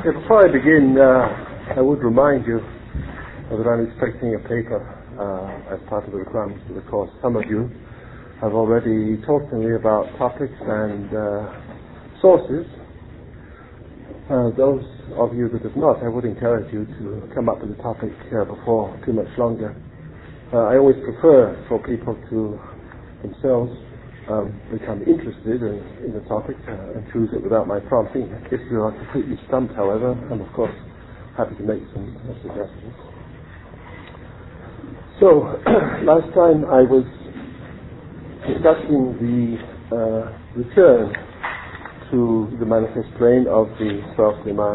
Before I begin, I would remind you that I'm expecting a paper as part of the requirements for the course. Some of you have already talked to me about topics and sources. Those of you that have not, I would encourage you to come up with a topic before too much longer. I always prefer for people to themselves become interested in the topic and choose it without my prompting. If you are completely stumped, however, I'm of course happy to make some suggestions. So, last time I was discussing the return to the manifest plane of the 12th Imam,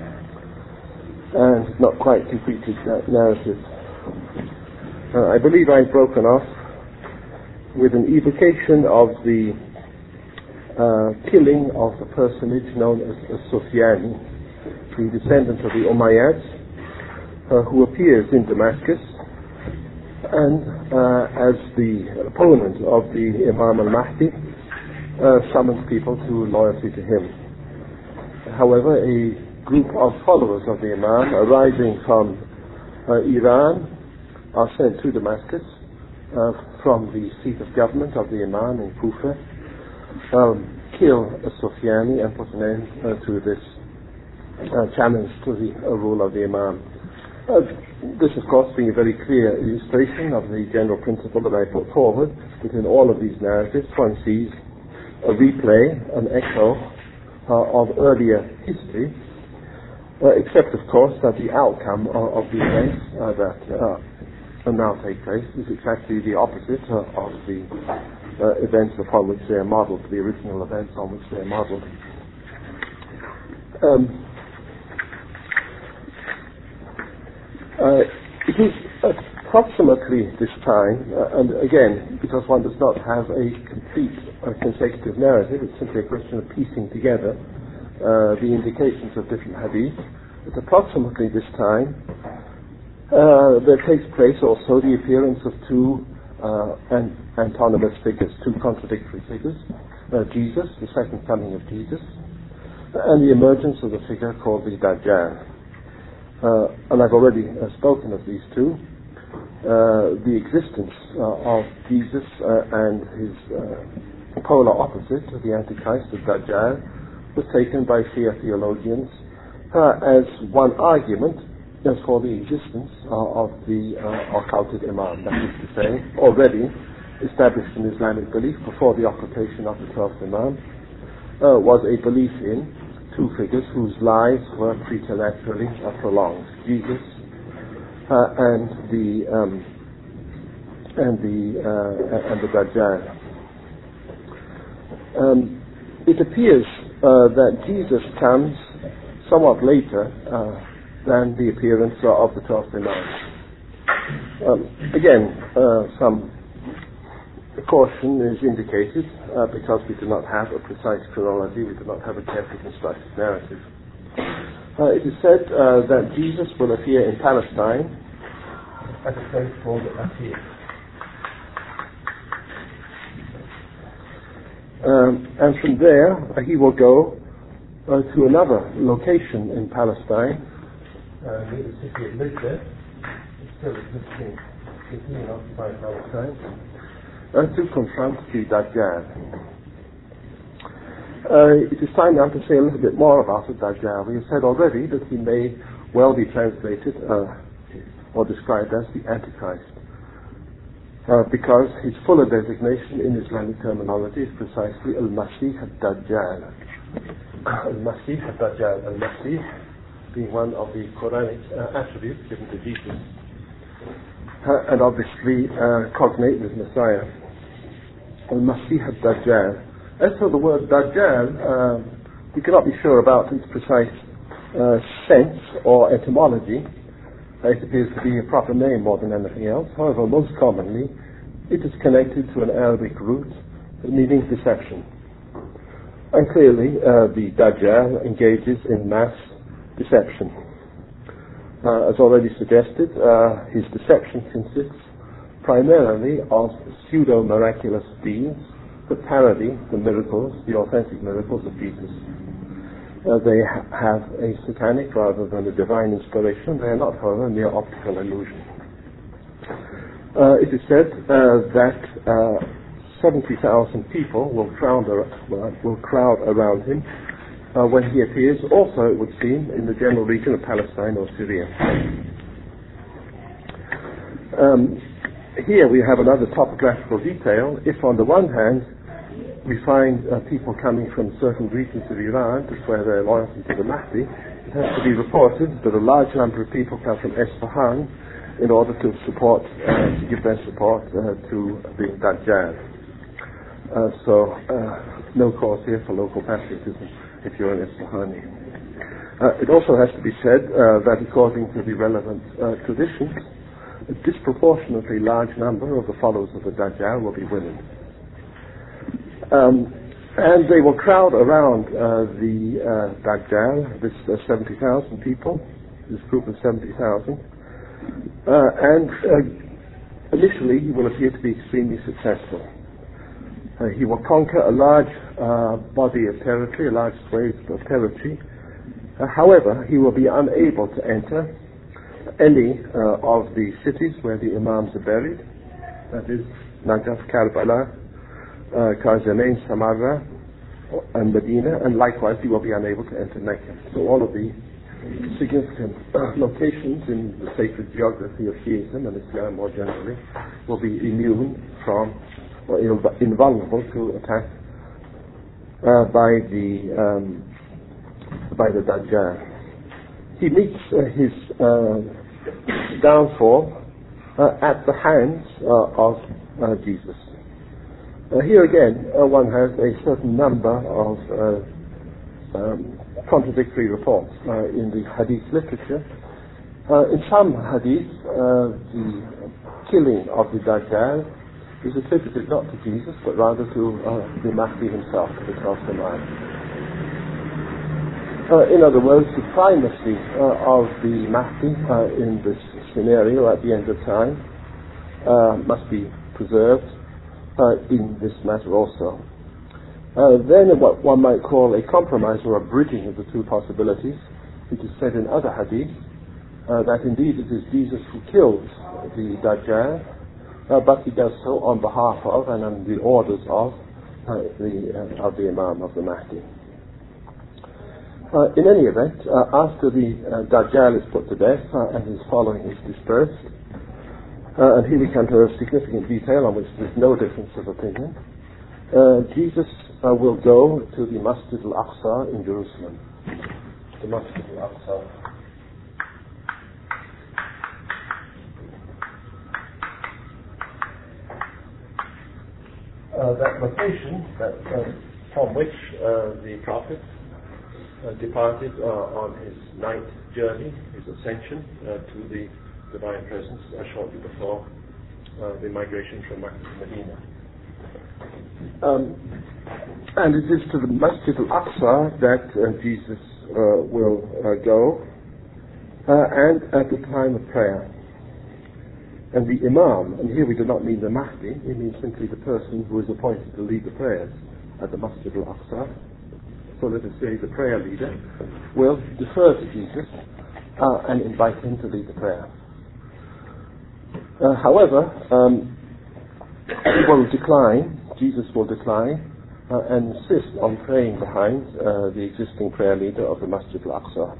and not quite completed that narrative. I believe I've broken off with an evocation of the killing of a personage known as Sufyani, the descendant of the Umayyads, who appears in Damascus and as the opponent of the Imam al-Mahdi summons people to loyalty to him. However, a group of followers of the Imam arising from Iran are sent to Damascus from the seat of government of the Imam in Kufa, kill Sufyani and put an end to this challenge to the rule of the Imam. This, of course, being a very clear illustration of the general principle that I put forward, that in all of these narratives one sees a replay, an echo of earlier history, except, of course, that the outcome of the events that now take place is exactly the opposite of the events upon which they are modelled, the original events on which they are modelled. It is approximately this time, and again, because one does not have a complete consecutive narrative, it's simply a question of piecing together the indications of different hadith. It's approximately this time there takes place also the appearance of two antonymous figures, two contradictory figures, Jesus, the second coming of Jesus, and the emergence of the figure called the Dajjal. And I've already spoken of these two. The existence of Jesus and his polar opposite, the Antichrist, the Dajjal, was taken by Shia theologians as one argument as for the existence of the occulted Imam, that is to say, already established in Islamic belief before the occultation of the 12th Imam, was a belief in two figures whose lives were preternaturally prolonged: Jesus and the Dajjal. It appears that Jesus comes somewhat later than the appearance of the 12th Imam. Again, some caution is indicated because we do not have a precise chronology, we do not have a carefully constructed narrative. It is said that Jesus will appear in Palestine at a place called Atir. And from there he will go to another location in Palestine, near the city of Lydda, it's still existing city in occupied Palestine, to confront the Dajjal. It is time now to say a little bit more about the Dajjal. We have said already that he may well be translated or described as the Antichrist, because his fuller designation in Islamic terminology is precisely Al-Masih al-Dajjal. Al-Masih al-Dajjal, Al-Masih being one of the Quranic attributes given to Jesus, and obviously cognate with Messiah. Al-Masih al-Dajjal. As for the word Dajjal, we cannot be sure about its precise sense or etymology. It appears to be a proper name more than anything else. However, most commonly, it is connected to an Arabic root meaning deception. And clearly, the Dajjal engages in mass deception. As already suggested, his deception consists primarily of pseudo-miraculous deeds that parody the miracles, the authentic miracles of Jesus. They have a satanic rather than a divine inspiration. They are not, however, mere optical illusion. It is said that 70,000 people will crowd around him when he appears, also, it would seem, in the general region of Palestine or Syria. Here we have another topographical detail. If on the one hand we find people coming from certain regions of Iran to swear their loyalty to the Mahdi, it has to be reported that a large number of people come from Isfahan in order to support, to give their support to the Dajjal. So no cause here for local patriotism if you're an Isfahani. It also has to be said that according to the relevant traditions, a disproportionately large number of the followers of the Dajjal will be women. And they will crowd around the Dajjal, this 70,000 people, this group of 70,000, and initially he will appear to be extremely successful. He will conquer a large body of territory, a large swathe of territory. However, he will be unable to enter any of the cities where the Imams are buried, that is Najaf, Karbala, Karjanain, Samarra, and Medina, and likewise he will be unable to enter Mecca. So all of the significant locations in the sacred geography of Shiism and Islam more generally will be immune from or invulnerable to attack by the Dajjal. He meets his downfall at the hands of Jesus. Here again, one has a certain number of contradictory reports in the hadith literature. In some hadiths, the killing of the Dajjal is attributed not to Jesus, but rather to the Mahdi himself, the Prophet. In other words, the primacy of the Mahdi in this scenario at the end of time must be preserved in this matter also. Then what one might call a compromise or a bridging of the two possibilities, it is said in other hadiths that indeed it is Jesus who kills the Dajjal, but he does so on behalf of and on the orders of the Imam of the Mahdi. In any event, after the Dajjal is put to death and his following is dispersed, and here we come to a significant detail on which there's no difference of opinion, Jesus will go to the Masjid al-Aqsa in Jerusalem. The Masjid al-Aqsa. That location from which the Prophet departed on his ninth journey, his ascension to the Divine Presence shortly before the migration from Makkah to Medina. And it is to the Masjid al-Aqsa that Jesus will go, and at the time of prayer. And the Imam, and here we do not mean the Mahdi, we mean simply the person who is appointed to lead the prayers at the Masjid al-Aqsa. So let us say the prayer leader will defer to Jesus and invite him to lead the prayer. However, he will decline, Jesus will decline, and insist on praying behind the existing prayer leader of the Masjid al-Aqsa.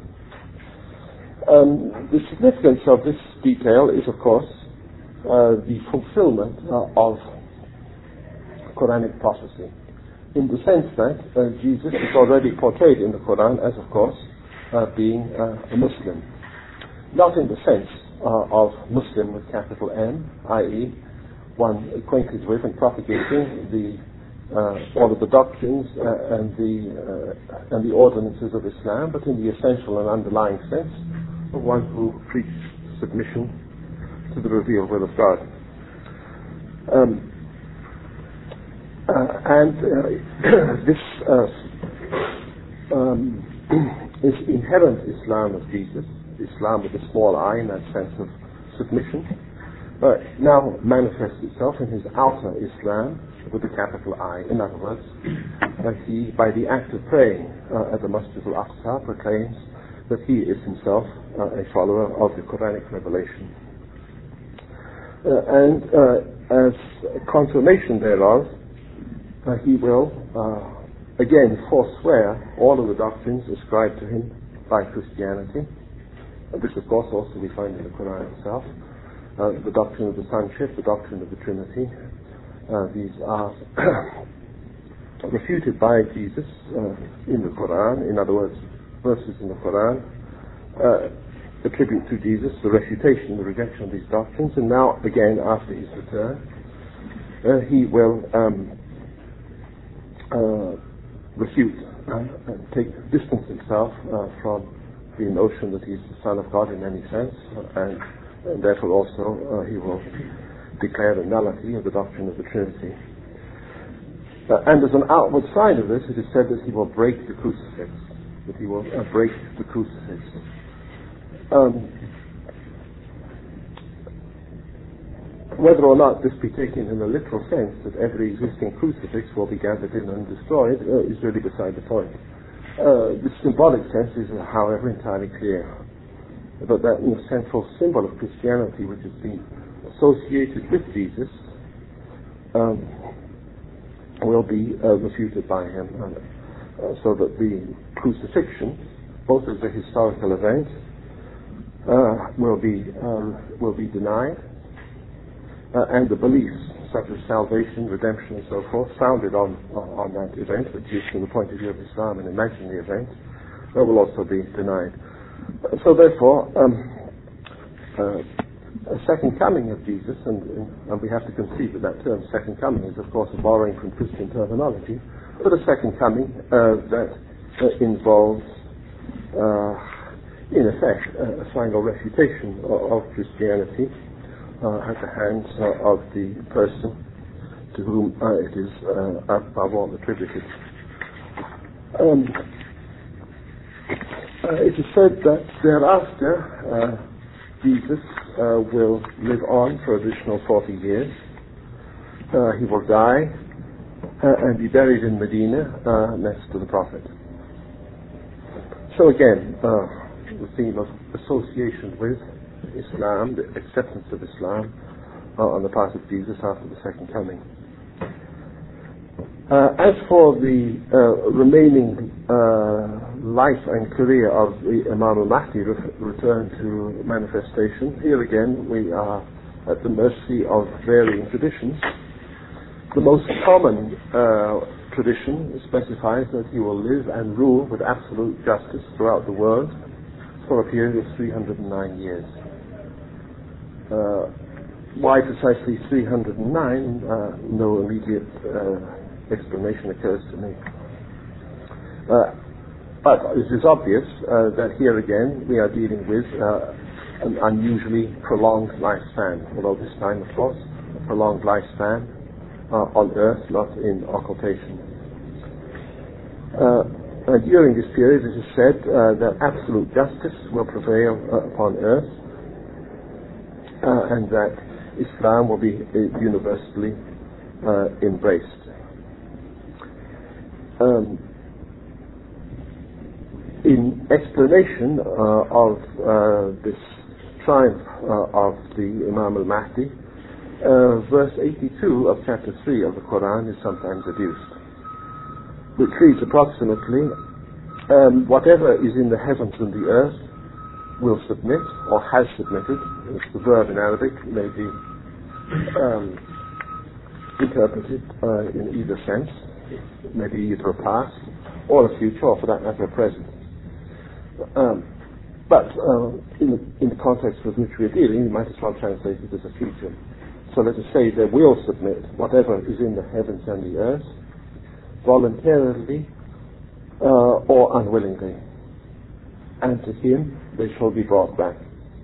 The significance of this detail is, of course, the fulfillment of Quranic prophecy, in the sense that Jesus is already portrayed in the Quran as, of course, being a Muslim. Not in the sense of Muslim with capital M, i.e., one acquainted with and propagating all of the doctrines and the ordinances of Islam, but in the essential and underlying sense of one who preaches submission to the revealed will of God. This is inherent Islam of Jesus, Islam with a small I in that sense of submission, now manifests itself in his outer Islam with a capital I. In other words, he, by the act of praying at the Masjid al-Aqsa, proclaims that he is himself a follower of the Quranic revelation. And as confirmation thereof, he will again forswear all of the doctrines ascribed to him by Christianity, which of course also we find in the Quran itself. The doctrine of the sonship, the doctrine of the Trinity, these are refuted by Jesus in the Quran. In other words, verses in the Quran attribute to Jesus the refutation, the rejection of these doctrines, and now again after his return he will refute and take distance himself from the notion that he's the Son of God in any sense, and therefore also he will declare the nullity of the doctrine of the Trinity. And as an outward sign of this, it is said that he will break the crucifix, that he will break the crucifix. Whether or not this be taken in a literal sense, that every existing crucifix will be gathered in and destroyed, is really beside the point. The symbolic sense is, however, entirely clear. But that central symbol of Christianity, which has been associated with Jesus, will be refuted by him, so that the crucifixion, both as a historical event, will be denied, and the beliefs such as salvation, redemption, and so forth, founded on that event, which is from the point of view of Islam an imaginary event, will also be denied. So therefore, a second coming of Jesus, and we have to conceive that term second coming is of course a borrowing from Christian terminology, but a second coming that involves in effect a final refutation of Christianity at the hands of the person to whom it is above all attributed. It is said that thereafter Jesus will live on for additional 40 years. He will die and be buried in Medina next to the Prophet. So again, the theme of association with Islam, the acceptance of Islam on the part of Jesus after the second coming. As for the remaining life and career of the Imam al-Mahdi return to manifestation, here again we are at the mercy of varying traditions. The most common tradition specifies that he will live and rule with absolute justice throughout the world for a period of 309 years. Why precisely 309? No immediate explanation occurs to me. But it is obvious that here again we are dealing with an unusually prolonged lifespan, although this time, of course, a prolonged lifespan on earth, not in occultation. During this period it is said that absolute justice will prevail upon earth, and that Islam will be universally embraced. In explanation of this triumph of the Imam al-Mahdi, verse 82 of chapter 3 of the Quran is sometimes adduced, which reads approximately, whatever is in the heavens and the earth will submit, or has submitted. It's the verb in Arabic, may be interpreted in either sense, maybe either a past or a future, or for that matter a present. But in the context with which we're dealing, you might as well translate it as a future. So let us say they will submit whatever is in the heavens and the earth, voluntarily or unwillingly, and to him they shall be brought back.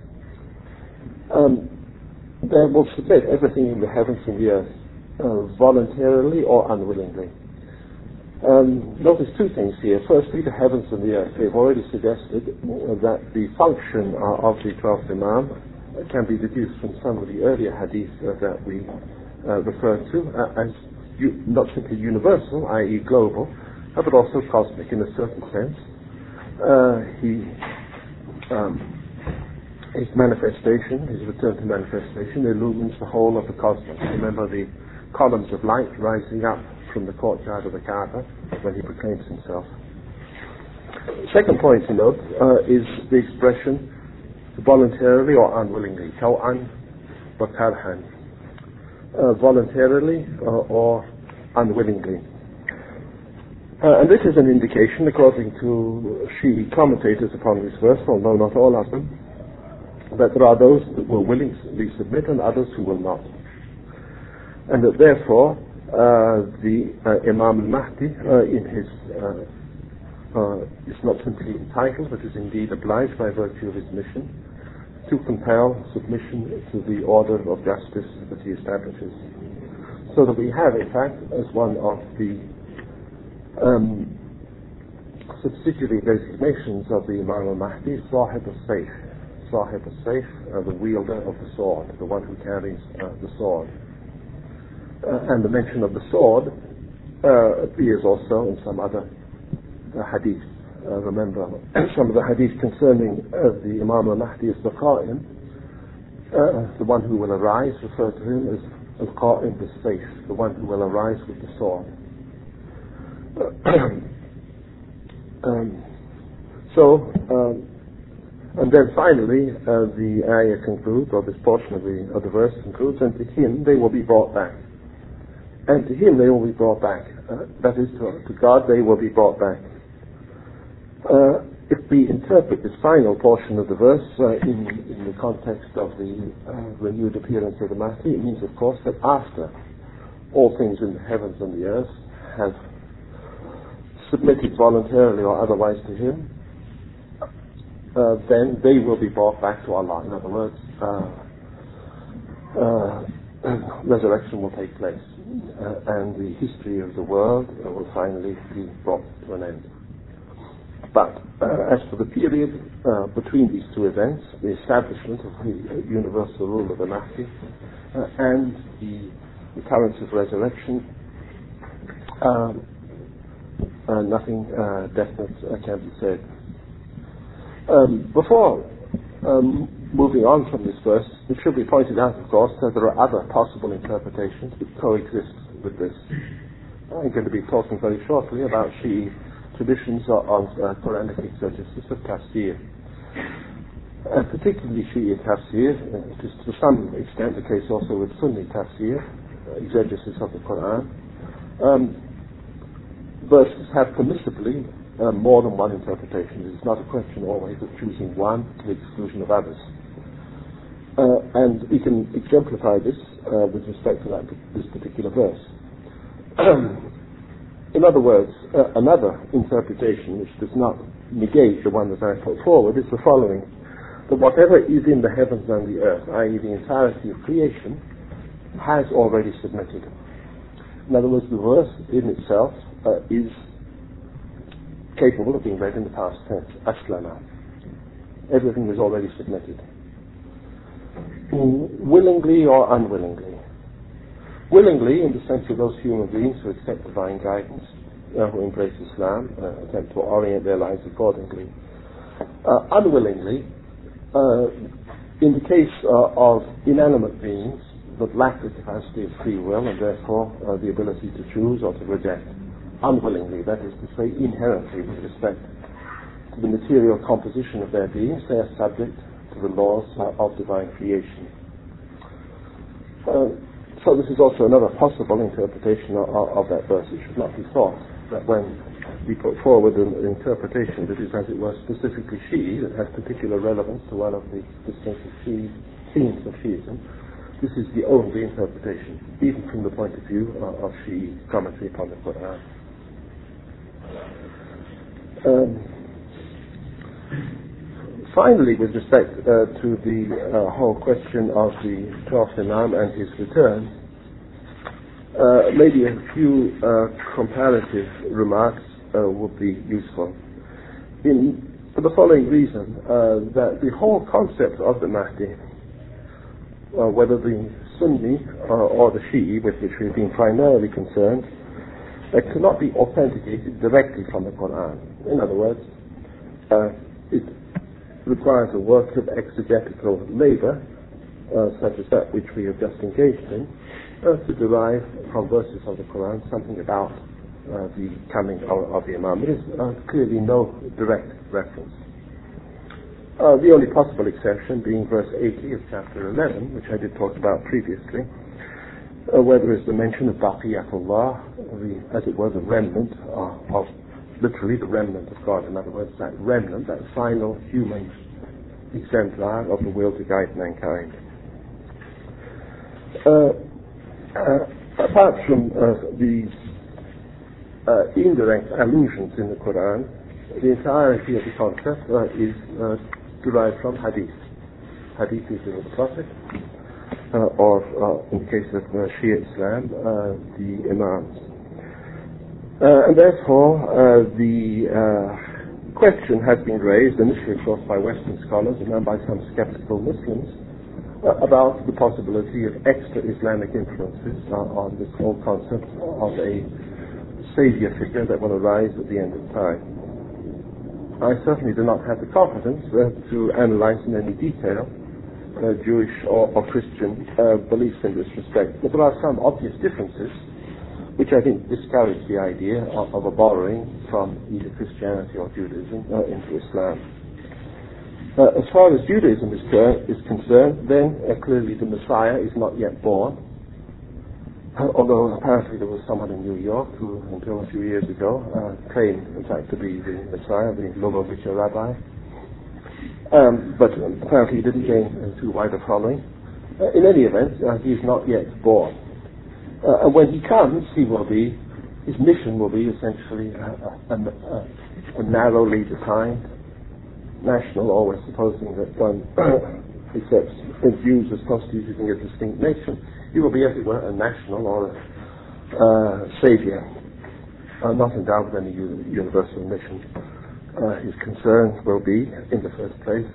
They will submit everything in the heavens and the earth, voluntarily or unwillingly. Notice two things here. Firstly, the heavens and the earth. We've already suggested that the function of the 12th Imam can be deduced from some of the earlier hadith that we referred to as not simply universal, i.e. global, but also cosmic in a certain sense. His manifestation, his return to manifestation, illumines the whole of the cosmos. Remember the columns of light rising up from the courtyard of the Kaaba when he proclaims himself. Second point to note is the expression voluntarily or unwillingly, taw'an wa karhan, voluntarily or unwillingly. And this is an indication, according to Shi'i commentators upon this verse, although not all of them, that there are those that will willingly submit and others who will not. And that therefore the Imam al-Mahdi is not simply entitled, but is indeed obliged by virtue of his mission to compel submission to the order of justice that he establishes. So that we have, in fact, as one of the subsidiary designations of the Imam al-Mahdi, Sahib al-Sayf. Sahib al-Sayf, the wielder of the sword, the one who carries the sword. And the mention of the sword appears also in some other hadith. Remember, some of the hadith concerning the Imam al-Mahdi as the Qa'im, the one who will arise, referred to him as al-Qa'im bis-Sayf, the one who will arise with the sword. And then finally, the ayah concludes, or this portion of the verse concludes, and to him they will be brought back. And to him they will be brought back. That is, to God they will be brought back. If we interpret this final portion of the verse in the context of the renewed appearance of the Mahdi, it means, of course, that after all things in the heavens and the earth have submitted voluntarily or otherwise to him, then they will be brought back to Allah. In other words, resurrection will take place, and the history of the world will finally be brought to an end. But as for the period between these two events, the establishment of the universal rule of the Mahdi and the occurrence of resurrection, nothing definite can be said. Before moving on from this verse, it should be pointed out, of course, that there are other possible interpretations that coexist with this. I'm going to be talking very shortly about Shi'i traditions of Quranic exegesis of tafsir. Particularly Shi'i tafsir, it is to some extent the case also with Sunni tafsir, exegesis of the Quran. Verses have permissibly more than one interpretation. It's not a question always of choosing one to the exclusion of others. And we can exemplify this with respect to this particular verse. In other words, another interpretation which does not negate the one that I put forward is the following: that whatever is in the heavens and the earth, i.e. the entirety of creation, has already submitted. In other words, the verse in itself is capable of being read in the past tense, aslama. Everything is already submitted. Willingly or unwillingly. Willingly, in the sense of those human beings who accept divine guidance, who embrace Islam, attempt to orient their lives accordingly. Unwillingly, in the case of inanimate beings that lack the capacity of free will and therefore the ability to choose or to reject. Unwillingly, that is to say, inherently, with respect to the material composition of their beings, they are subject to the laws of divine creation. So this is also another possible interpretation of that verse. It should not be thought that when we put forward an interpretation that is, as it were, specifically Shi'i, that has particular relevance to one of the distinctive themes of Shi'ism, this is the only interpretation, even from the point of view of Shi'i commentary upon the Quran. Finally, with respect to the whole question of the 12th Imam and his return, maybe a few comparative remarks would be useful. For the following reason, that the whole concept of the Mahdi whether the Sunni or the Shi'i, with which we've been primarily concerned, cannot be authenticated directly from the Quran. In other words, it requires a work of exegetical labor, such as that which we have just engaged in, to derive from verses of the Quran something about the coming of the Imam. There is clearly no direct reference. The only possible exception being verse 80 of chapter 11, which I did talk about previously, where there is the mention of Baqiyatullah, as it were, the remnant of literally the remnant of God. In other words, that remnant, that final human exemplar of the will to guide mankind. Apart from these indirect allusions in the Quran, the entirety of the concept is derived from hadith. Hadith is of the Prophet, or in the case of Shia Islam, the Imams. And therefore, the question has been raised, initially of course by Western scholars and then by some skeptical Muslims, about the possibility of extra Islamic influences on this whole concept of a savior figure that will arise at the end of time. I certainly do not have the competence to analyze in any detail Jewish or Christian beliefs in this respect, but there are some obvious differences which I think discourage the idea of a borrowing from either Christianity or Judaism into Islam. As far as Judaism is concerned, then clearly the Messiah is not yet born, although apparently there was someone in New York who, until a few years ago, claimed, in fact, to be the Messiah, the Lubavitcher rabbi. But apparently he didn't gain too wide a following. In any event, he is not yet born. And when he comes, his mission will be essentially a narrowly defined national, always supposing that one accepts Jews as constituting a distinct nation. He will be, as it were, a national or a savior, not endowed with any universal mission. His concern will be, in the first place,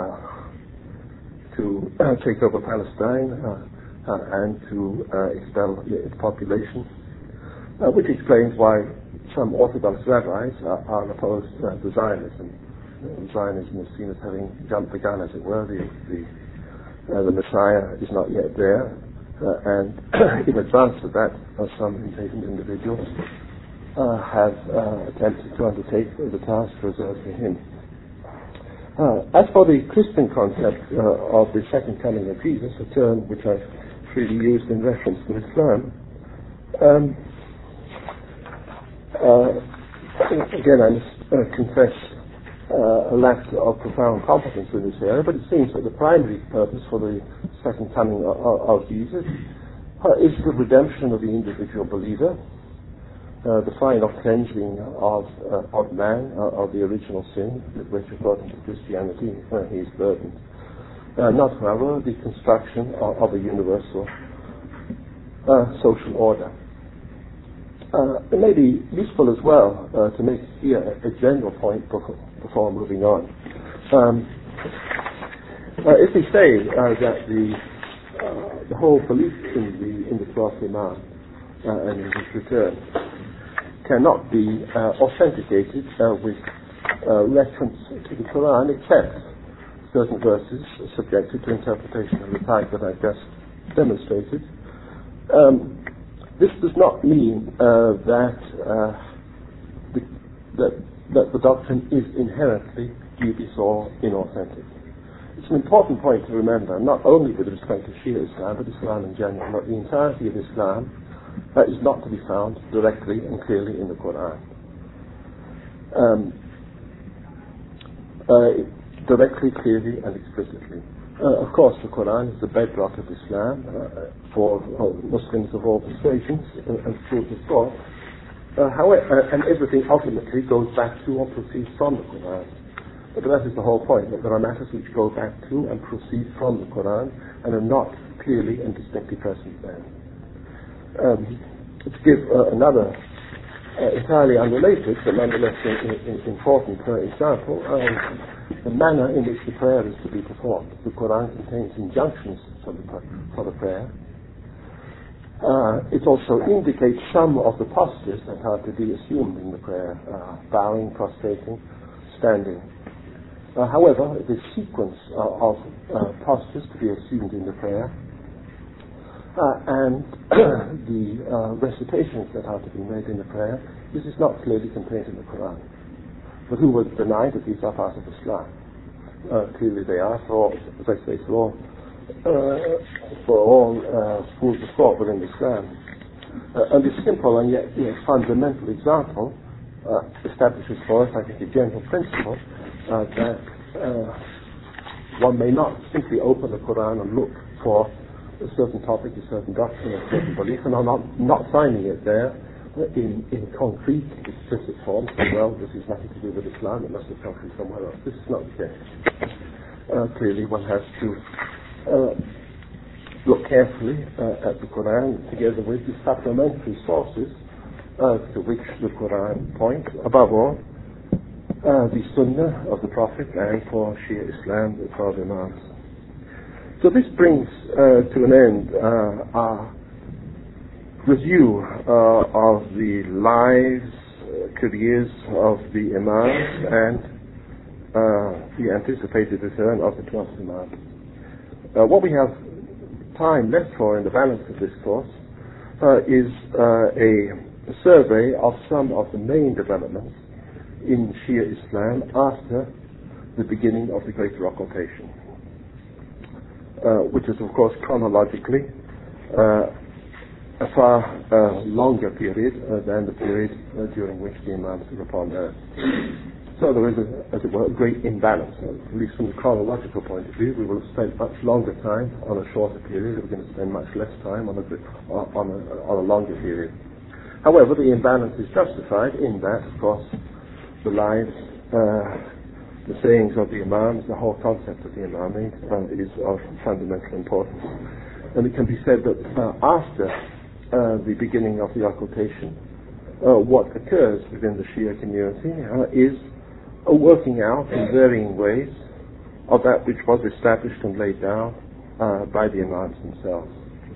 to take over Palestine and to expel its population, which explains why some Orthodox rabbis are opposed to Zionism. Zionism is seen as having jumped the gun, as it were. The Messiah is not yet there. And in advance of that, some impatient individuals have attempted to undertake the task reserved for him. As for the Christian concept of the second coming of Jesus, a term which I freely used in reference to Islam, again I must confess a lack of profound competence in this area, but it seems that the primary purpose for the second coming of Jesus is the redemption of the individual believer, the final cleansing of man of the original sin, with which, according to Christianity, he is burdened. Not, however, the construction of a universal social order. It may be useful as well to make here a general point before moving on. If we say that the whole belief in the 12th Imam and in his return cannot be authenticated with reference to the Quran, except certain verses subjected to interpretation of the type that I've just demonstrated, this does not mean that the doctrine is inherently dubious or inauthentic. It's an important point to remember, not only with respect to Shia Islam, but Islam in general, that the entirety of Islam is not to be found directly and clearly in the Quran. Directly, clearly, and explicitly. Of course, the Quran is the bedrock of Islam for Muslims of all persuasions and schools of thought. However, and everything ultimately goes back to or proceeds from the Quran. But that is the whole point, that there are matters which go back to and proceed from the Quran and are not clearly and distinctly present there. To give another entirely unrelated, but nonetheless important example, the manner in which the prayer is to be performed. The Quran contains injunctions for the prayer. It also indicates some of the postures that are to be assumed in the prayer, bowing, prostrating, standing. However, the sequence of postures to be assumed in the prayer and the recitations that are to be made in the prayer, this is not clearly contained in the Quran. But who would deny that these are part of Islam? Clearly they are, as I say, for all schools of thought within Islam. And this simple and yet fundamental example establishes for us, I think, a general principle that one may not simply open the Quran and look for a certain topic, a certain doctrine, a certain belief, and are not finding it there in concrete, explicit form. Well, this has nothing to do with Islam, it must have come from somewhere else. This is not the case. Clearly, one has to look carefully at the Quran together with the supplementary sources to which the Quran points, above all, the Sunnah of the Prophet, and for Shia Islam, the 12 Imams. So this brings to an end our review of the lives, careers of the Imams and the anticipated return of the 12th Imam. What we have time left for in the balance of this course is a survey of some of the main developments in Shia Islam after the beginning of the Greater Occultation, which is, of course, chronologically a far longer period than the period during which the Imams were upon earth. So there is, as it were, a great imbalance. At least from the chronological point of view, we will have spent much longer time on a shorter period. We're going to spend much less time on a longer period. However, the imbalance is justified in that, of course, the lives, the sayings of the Imams, the whole concept of the Imamate is of fundamental importance. And it can be said that after the beginning of the occultation, what occurs within the Shia community is a working out in varying ways of that which was established and laid down by the Imams themselves.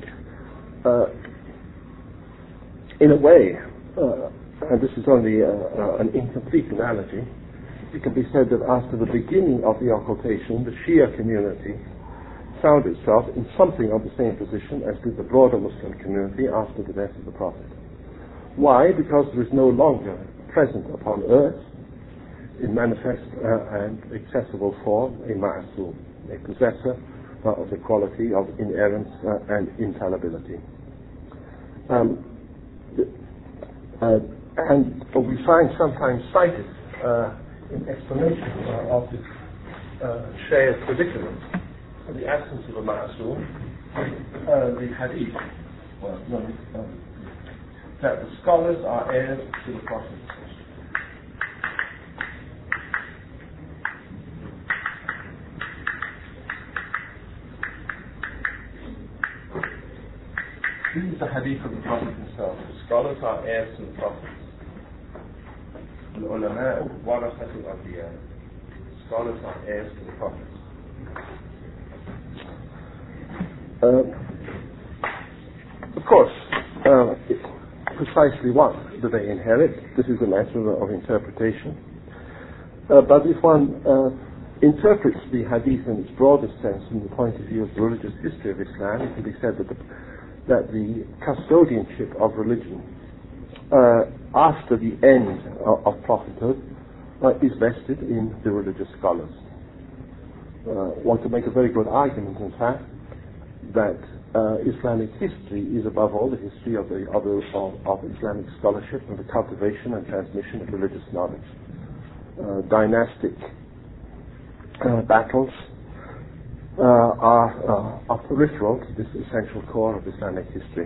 In a way, and this is only an incomplete analogy, it can be said that after the beginning of the occultation, the Shia community found itself in something of the same position as did the broader Muslim community after the death of the Prophet. Why? Because there is no longer present upon earth in manifest and accessible form a Ma'asum, a possessor of the quality of inerrance and infallibility. And we find sometimes cited in explanation of this Shia's predicament, the absence of a Ma'asum, the Hadith, that the scholars are heirs to the Prophet. This is the Hadith of the Prophet himself. The scholars are heirs to the Prophet. Al-ulama warathatul anbiya. Scholars are heirs to the Prophet. Of course, precisely what do they inherit? This is a matter of interpretation. But if one interprets the Hadith in its broadest sense from the point of view of the religious history of Islam, it can be said that the custodianship of religion after the end of prophethood is vested in the religious scholars. One could make a very good argument, in fact, that Islamic history is above all the history of Islamic scholarship and the cultivation and transmission of religious knowledge. Dynastic battles are peripheral to this essential core of Islamic history.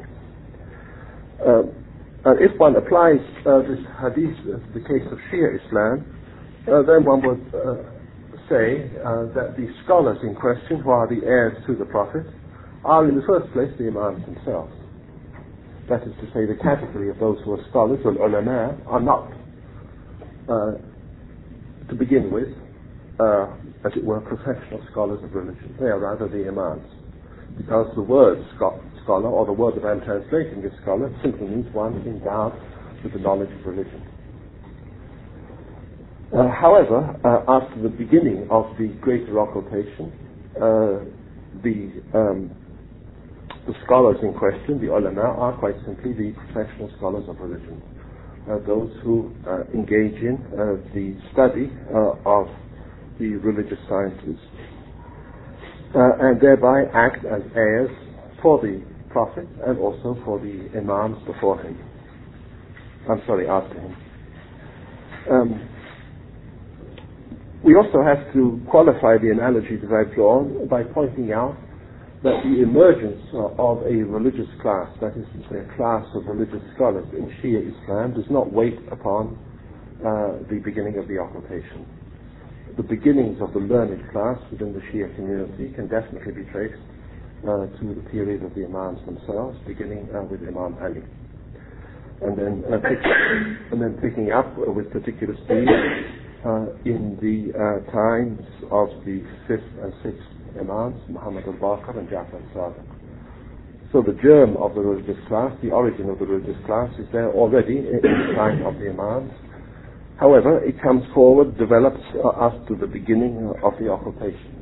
If one applies this hadith to the case of Shia Islam, then one would say that the scholars in question, who are the heirs to the Prophet, are in the first place the Imams themselves. that is to say the category of those who are scholars, or ulama, are not, to begin with, as it were, professional scholars of religion. They are rather the imams, because the word scholar, or the word that I'm translating as scholar, simply means one endowed with the knowledge of religion. However, after the beginning of the greater occultation, the scholars in question, the ulama, are quite simply the professional scholars of religion, those who engage in the study of the religious sciences, and thereby act as heirs for the Prophet and also for the imams before him. After him. We also have to qualify the analogy that I've drawn by pointing out that the emergence of a religious class, that is to say a class of religious scholars in Shia Islam, does not wait upon the beginning of the occultation. The beginnings of the learned class within the Shia community can definitely be traced to the period of the Imams themselves, beginning with Imam Ali. And then picking up with particular speed in the times of the 5th and 6th Imams, Muhammad al-Baqir and Ja'far al-Sadiq. So the germ of the religious class, the origin of the religious class, is there already in the time of the Imams. However, it comes forward, develops after the beginning of the occultation.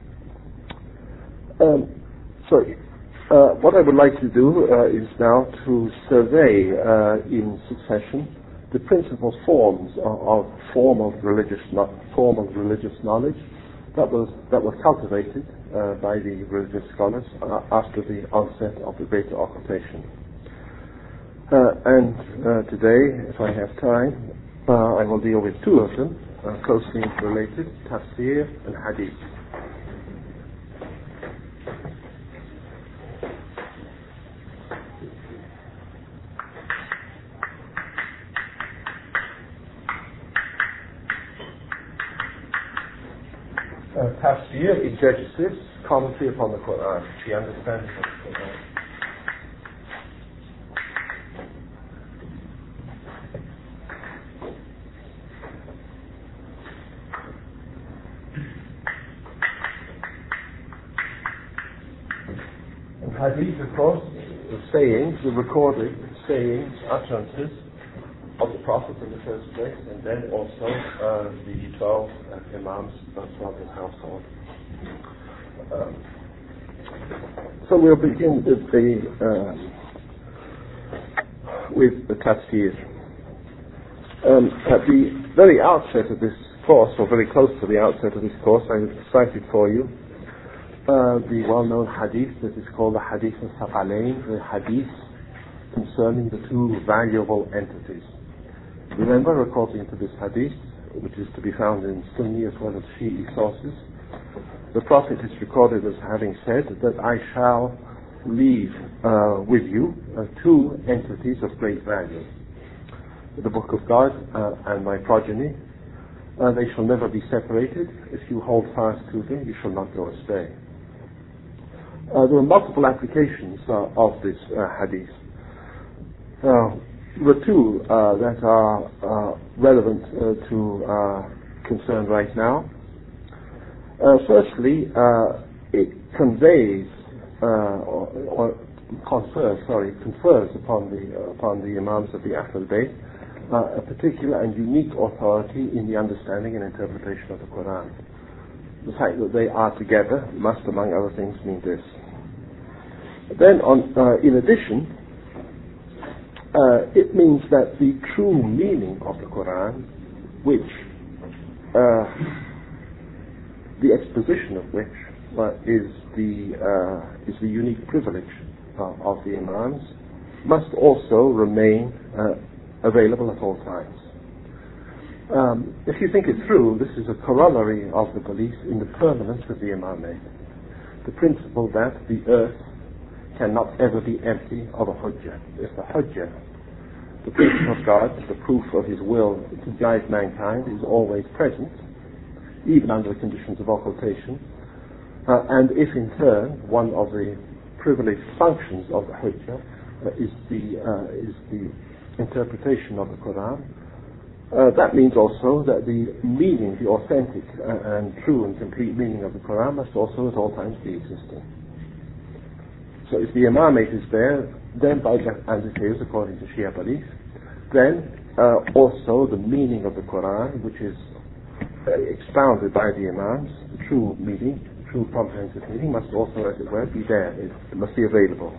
What I would like to do is now to survey in succession the principal forms of religious knowledge that were cultivated by the religious scholars after the onset of the greater occultation. Today, if I have time, I will deal with two of them, closely related, tafsir and hadith. Tafsir, exegesis, commentary upon the Quran, the understanding of the Quran. And hadith, of course, the sayings, the recorded sayings, utterances of the Prophet in the first place, and then also the 12 Imams from his household. So we'll begin with the tafsir. At the very outset of this course, or very close to the outset of this course, I cited for you the well-known hadith that is called the Hadith al-Thaqalain, the hadith concerning the two valuable entities. Remember, according to this hadith, which is to be found in Sunni as well as Shi'i sources, the Prophet is recorded as having said that I shall leave with you two entities of great value. The Book of God and my progeny. They shall never be separated. If you hold fast to them, you shall not go astray. There are multiple applications of this hadith. The two that are relevant to concern right now. Firstly, it conveys confers upon the Imams of the Ahlul Bayt a particular and unique authority in the understanding and interpretation of the Quran. The fact that they are together must, among other things, mean this. Then, in addition, it means that the true meaning of the Quran, which the exposition of which is the unique privilege of the Imams, must also remain available at all times. If you think it through, this is a corollary of the belief in the permanence of the Imamate, the principle that the earth cannot ever be empty of a hujjah. If the hujjah, the proof of God, the proof of His will to guide mankind, is always present, even under the conditions of occultation, and if in turn one of the privileged functions of the hujjah is the interpretation of the Quran. That means also that the meaning, the authentic and true and complete meaning of the Quran must also at all times be existing. So if the imamate is there, then and it is according to Shia belief, then also the meaning of the Quran, which is expounded by the imams, the true meaning, true comprehensive meaning, must also, as it were, be there. It must be available.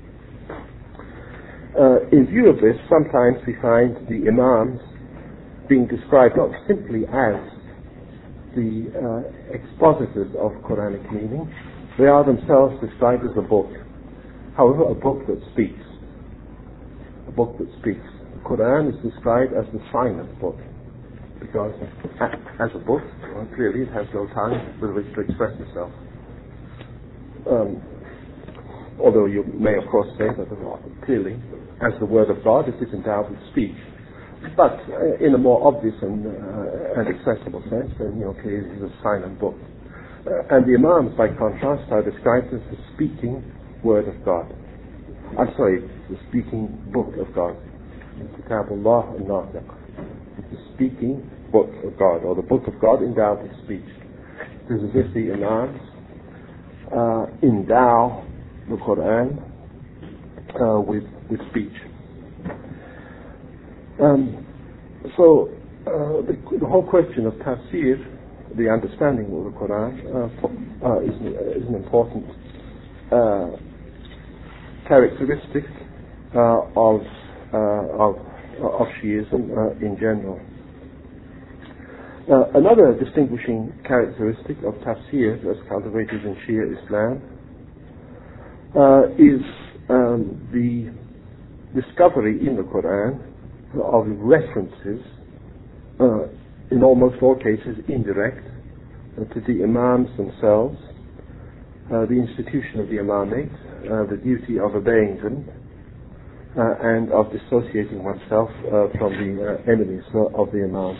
In view of this, sometimes we find the imams being described not simply as the expositors of Quranic meaning, they are themselves described as a book. However, a book that speaks. A book that speaks. The Quran is described as the silent book, because as a book, clearly it has no tongue with which to express itself. Although you may of course say that clearly, as the word of God, it is endowed with speech. But in a more obvious and accessible sense, then clearly it is a silent book. And the Imams, by contrast, are described as the speaking word of God. The speaking book of God. Kitabullah al-Natiq. The speaking book of God, or the book of God endowed with speech. It is as if the Imams endow the Quran with speech. The whole question of tafsir, the understanding of the Quran, is an important characteristic of Shiism in general. Another distinguishing characteristic of tafsir, as cultivated in Shia Islam, is the discovery in the Quran of references, in almost all cases indirect, to the Imams themselves, the institution of the Imamate, the duty of obeying them, and of dissociating oneself from the enemies of the Imam.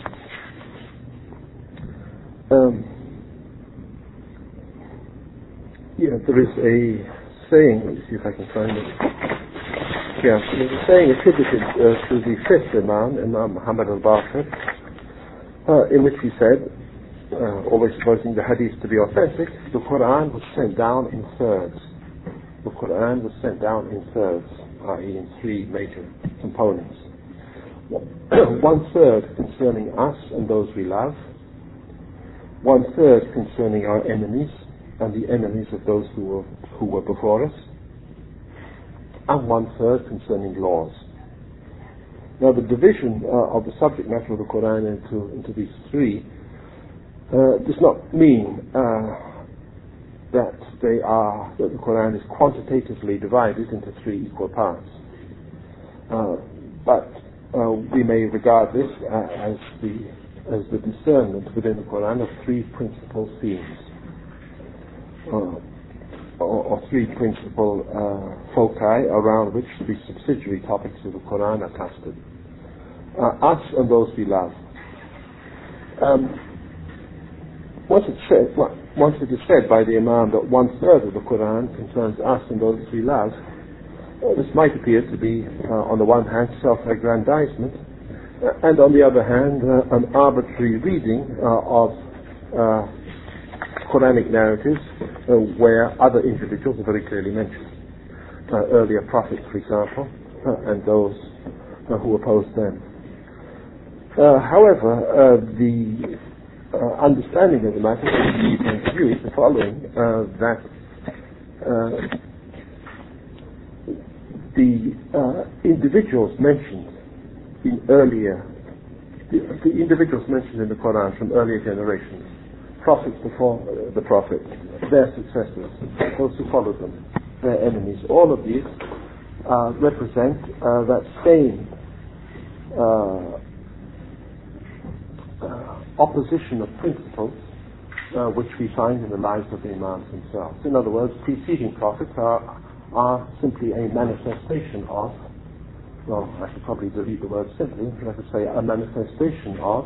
There is a saying, let me see if I can find it. There's a saying attributed to the fifth Imam, Imam Muhammad al-Baqir, in which he said, always supposing the hadith to be authentic, the Quran was sent down in thirds. The Quran was sent down in thirds, i.e. in three major components. 1/3 concerning us and those we love, 1/3 concerning our enemies and the enemies of those who were before us, and 1/3 concerning laws. Now, the division of the subject matter of the Quran into these three does not mean that the Quran is quantitatively divided into three equal parts. But we may regard this as the discernment within the Quran of three principal themes, or three principal foci around which the subsidiary topics of the Quran are clustered. Us and those we love. Once it is said by the Imam that 1/3 of the Quran concerns us and those we love, this might appear to be, on the one hand, self-aggrandizement, and on the other hand, an arbitrary reading of Quranic narratives where other individuals are very clearly mentioned. Earlier prophets, for example, and those who opposed them. However, the understanding of the matter is the following, that the individuals mentioned in the individuals mentioned in the Quran from earlier generations, prophets before the prophets, their successors, those who followed them, their enemies, all of these represent that same opposition of principles which we find in the lives of the Imams themselves. In other words, preceding prophets are simply a manifestation of, well, I should probably delete the word simply, but I could say a manifestation of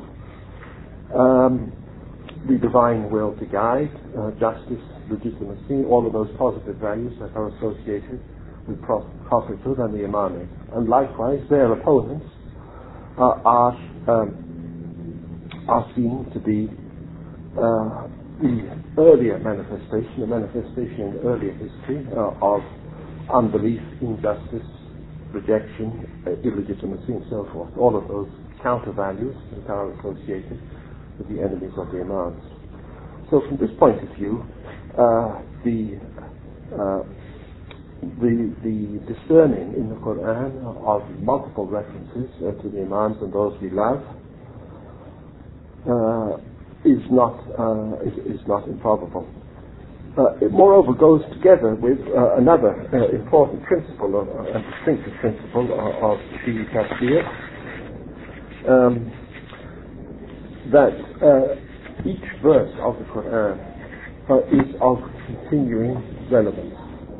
the divine will to guide, justice, legitimacy, all of those positive values that are associated with prophethood and the imamate. And likewise, their opponents are seen to be the earlier manifestation, the manifestation in earlier history of unbelief, injustice, rejection, illegitimacy, and so forth. All of those counter values that are associated with the enemies of the imams. So from this point of view, the discerning in the Quran of multiple references to the imams and those we love is not improbable. It moreover goes together with another important principle, a distinctive principle of Shi'i Tafsir, that each verse of the Quran is of continuing relevance.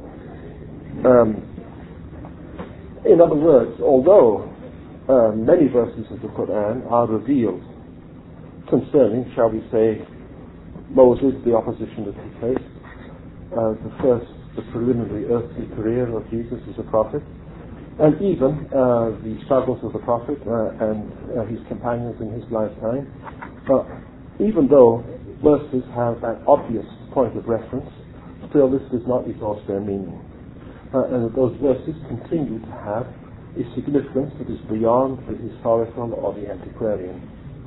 In other words, although many verses of the Quran are revealed concerning, shall we say, Moses, the opposition that he faced, the preliminary earthly career of Jesus as a prophet, and even the struggles of the prophet and his companions in his lifetime, even though verses have that obvious point of reference, still this does not exhaust their meaning. And those verses continue to have a significance that is beyond the historical or the antiquarian.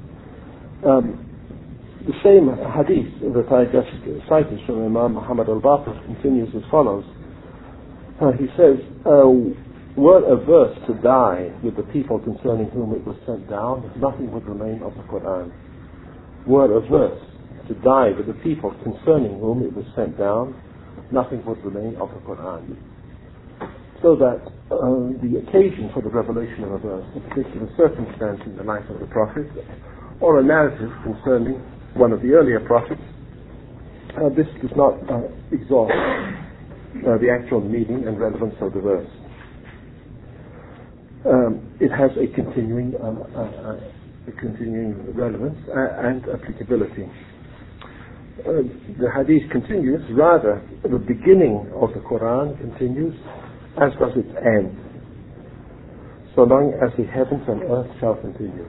The same hadith that I just cited from Imam Muhammad al-Baqir continues as follows. He says, were a verse to die with the people concerning whom it was sent down, nothing would remain of the Quran. Were a verse to die with the people concerning whom it was sent down, nothing would remain of the Quran. So that the occasion for the revelation of a verse, a particular circumstance in the life of the prophet, or a narrative concerning one of the earlier prophets, this does not exhaust the actual meaning and relevance of the verse. It has a continuing relevance and applicability. The hadith continues, rather, the beginning of the Quran continues, as does its end, so long as the heavens and earth shall continue.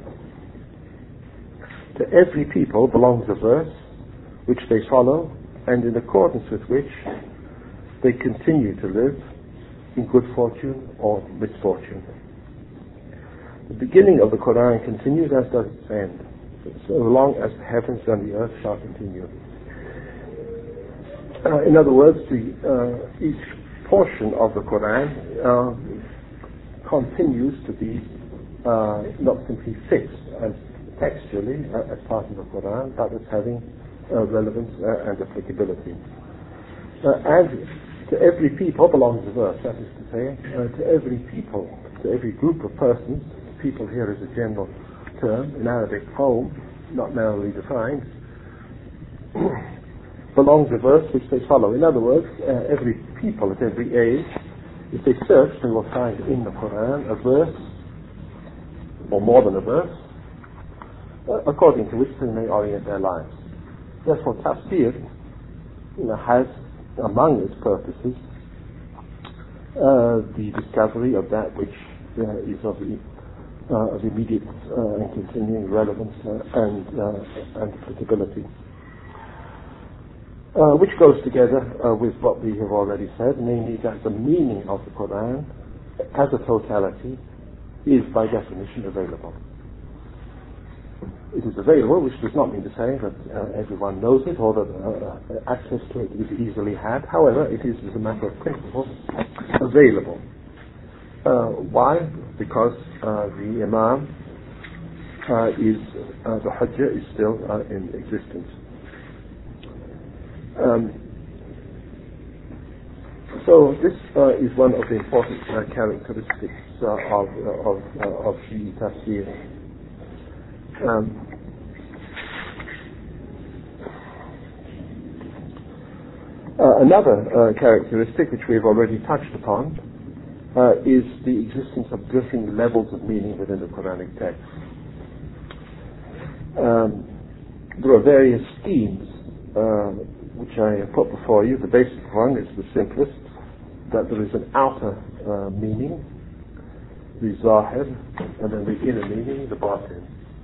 To every people belongs a verse which they follow, and in accordance with which they continue to live in good fortune or misfortune. The beginning of the Quran continues as does its end, so long as the heavens and the earth shall continue. In other words, each portion of the Quran continues to be not simply fixed as textually as part of the Quran, but as having relevance and applicability. And to every people belongs a verse, that is to say, to every people, to every group of persons. People here is a general term, in Arabic, home, not narrowly defined, belongs a verse which they follow. In other words, every people at every age, if they search, they will find in the Quran a verse, or more than a verse, according to which they may orient their lives. Therefore, tafsir has among its purposes the discovery of that which is of immediate and continuing relevance and applicability. Which goes together with what we have already said, namely that the meaning of the Quran as a totality is by definition available. It is available, which does not mean to say that everyone knows it or that access to it is easily had. However, it is, as a matter of principle, available. Why? Because the Imam the Hujjah is still in existence. So this is one of the important characteristics of Shi'i Tafsir. Another characteristic which we have already touched upon is the existence of different levels of meaning within the Quranic text. There are various schemes which I have put before you. The basic one is the simplest, that there is an outer meaning, the zahir, and then the inner meaning, the batin.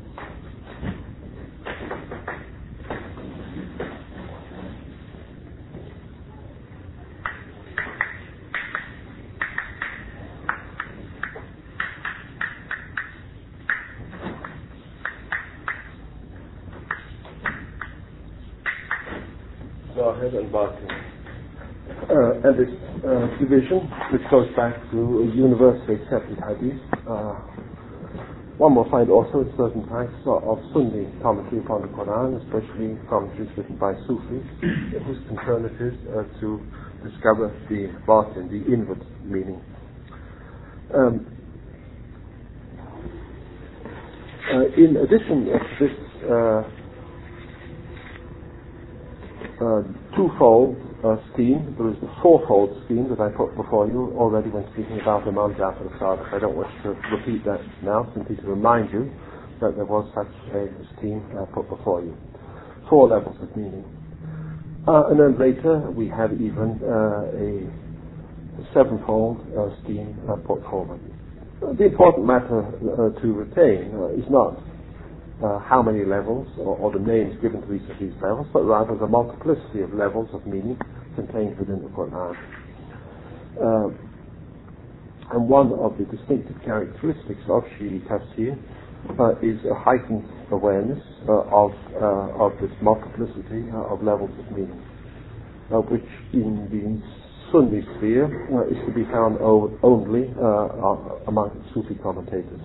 Zahir and batin. And this division, which goes back to a universally accepted hadith, one will find also in certain types of Sunni commentary upon the Quran, especially commentaries written by Sufis, whose concern it is to discover the batin, the inward meaning. In addition to this twofold scheme, there is the fourfold scheme that I put before you already when speaking about Imam Ja'far al-Sadiq. I don't wish to repeat that now, simply to remind you that there was such a scheme put before you. 4 levels of meaning. And then later we have even a 7-fold scheme put forward. The important matter to retain is not how many levels or the names given to each of these levels, but rather the multiplicity of levels of meaning contained within the Quran. And one of the distinctive characteristics of Shi'i Tafsir is a heightened awareness of this multiplicity of levels of meaning, which in the Sunni sphere is to be found only among Sufi commentators.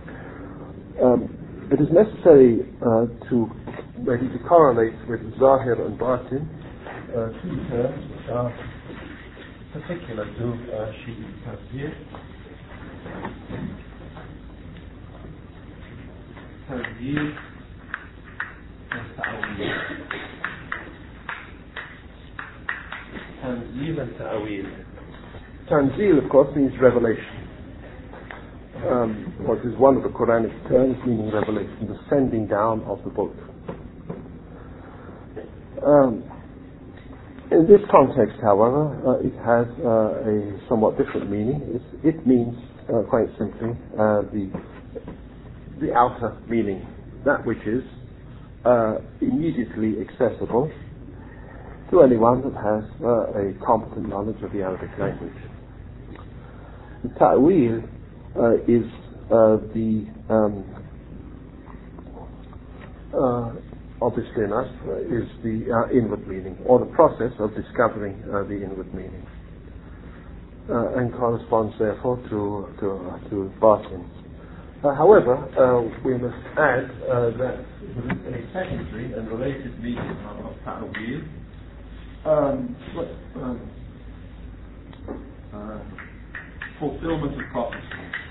It is necessary to correlate with Zahir and Batin two terms which are particular to Shi'i Tafsir. Tanzeel and Ta'weel. Tanzeel and Ta'weel. Tanzeel, of course, means revelation. What is one of the Quranic terms meaning revelation, the sending down of the book. In this context, however, it has a somewhat different meaning. It means, quite simply, the outer meaning, that which is immediately accessible to anyone that has a competent knowledge of the Arabic language. The Ta'weel is obviously enough, is the inward meaning, or the process of discovering the inward meaning, and corresponds therefore to batin. However, we must add that there is a secondary and related meaning of ta'wil, fulfillment of prophecy.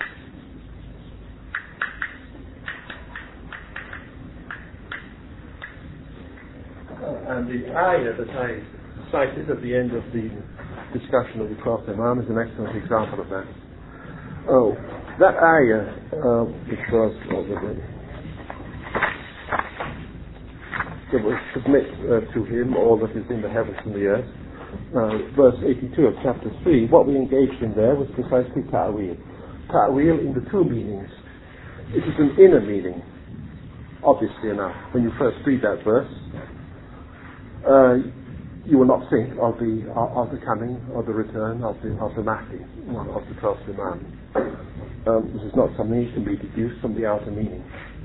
And the ayah that I cited at the end of the discussion of the 12th Imam is an excellent example of that. That ayah, which was, it was submit to him all that is in the heavens and the earth. Verse 82 of chapter 3, what we engaged in there was precisely ta'wil. Ta'wil in the two meanings. It is an inner meaning, obviously enough. When you first read that verse, you will not think of the coming or the return of the Mahdi, of the 12th Imam. This is not something that can be deduced from the outer meaning.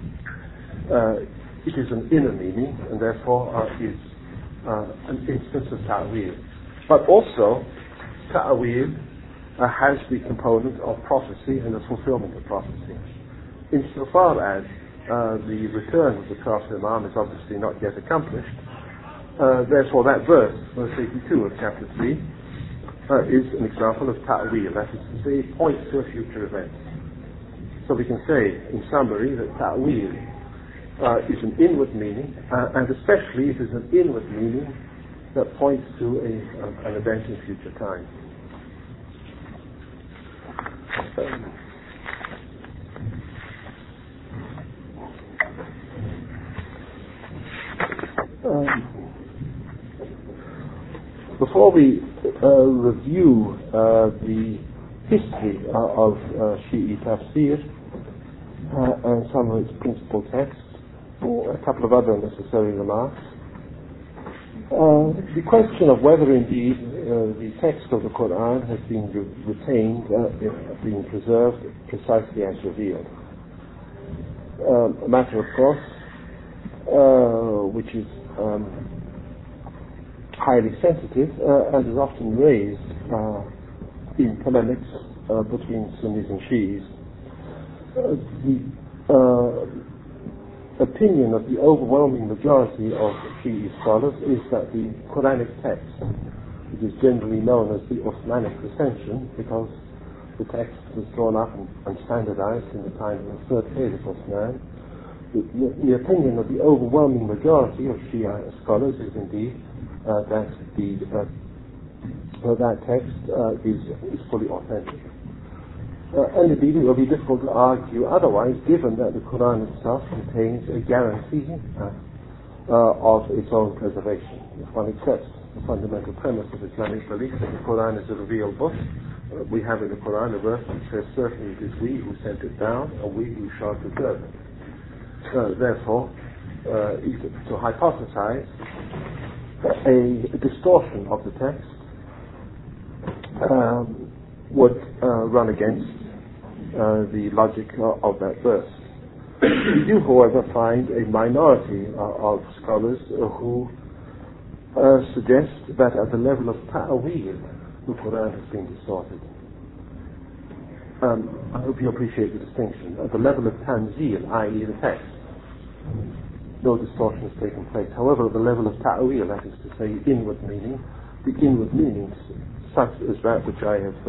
It is an inner meaning, and therefore is an instance of ta'wil. But also, ta'wil has the component of prophecy and the fulfillment of prophecy. Insofar as the return of the 12th Imam is obviously not yet accomplished, therefore that verse 82 of chapter 3, is an example of ta'wil. That is to say, it points to a future event. So we can say, in summary, that ta'wil is an inward meaning, and especially it is an inward meaning that points to an event in future time. Before we review the history of Shi'i Tafsir and some of its principal texts, a couple of other necessary remarks. The question of whether indeed the text of the Quran has been retained, being preserved precisely as revealed. A matter, of course, which is highly sensitive and is often raised in polemics between Sunnis and Shi'is. The opinion of the overwhelming majority of Shi'i scholars is that the Quranic text, which is generally known as the Uthmanic recension, because the text was drawn up and standardized in the time of the third Caliph Uthman, the opinion of the overwhelming majority of Shia scholars is indeed that that text is fully authentic. And indeed it will be difficult to argue otherwise, given that the Quran itself contains a guarantee of its own preservation. If one accepts the fundamental premise of Islamic belief that the Quran is a revealed book, we have in the Quran a verse that says, certainly it is we who sent it down, and we who shall preserve it. Therefore, to hypothesize a distortion of the text would run against the logic of that verse. We do, however, find a minority of scholars who suggest that at the level of ta'wil, the Quran has been distorted. I hope you appreciate the distinction. At the level of tanzil, i.e. the text, no distortion has taken place. However, at the level of ta'wil, that is to say, inward meaning, the inward meanings, such as that which I have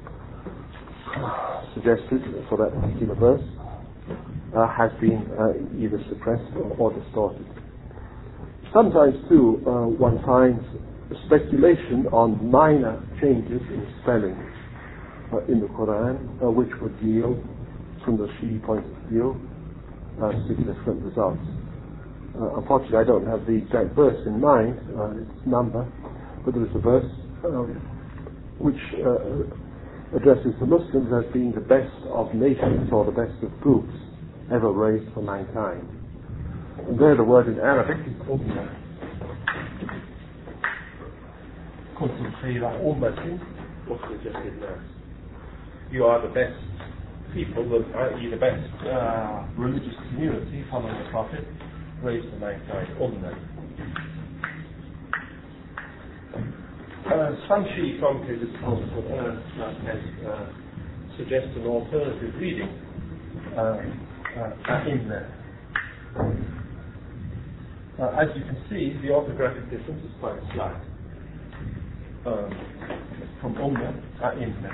suggested for that particular verse, has been either suppressed or distorted. Sometimes, too, one finds speculation on minor changes in spelling in the Quran, which would yield, from the Shi'i point of view, significant results. Unfortunately, I don't have the exact verse in mind, its number, but there is a verse which addresses the Muslims as being the best of nations or the best of groups ever raised for mankind. And there the word in Arabic is ummah. Kuntum khayra ummatin ukhrijat lin-nas. You are the best people, i.e. the best religious community following the Prophet, raised to mankind, ummah. Some Shi'i commentators suggest an alternative reading, a'imma. As you can see, the orthographic difference is quite slight. From ummah, a'imma.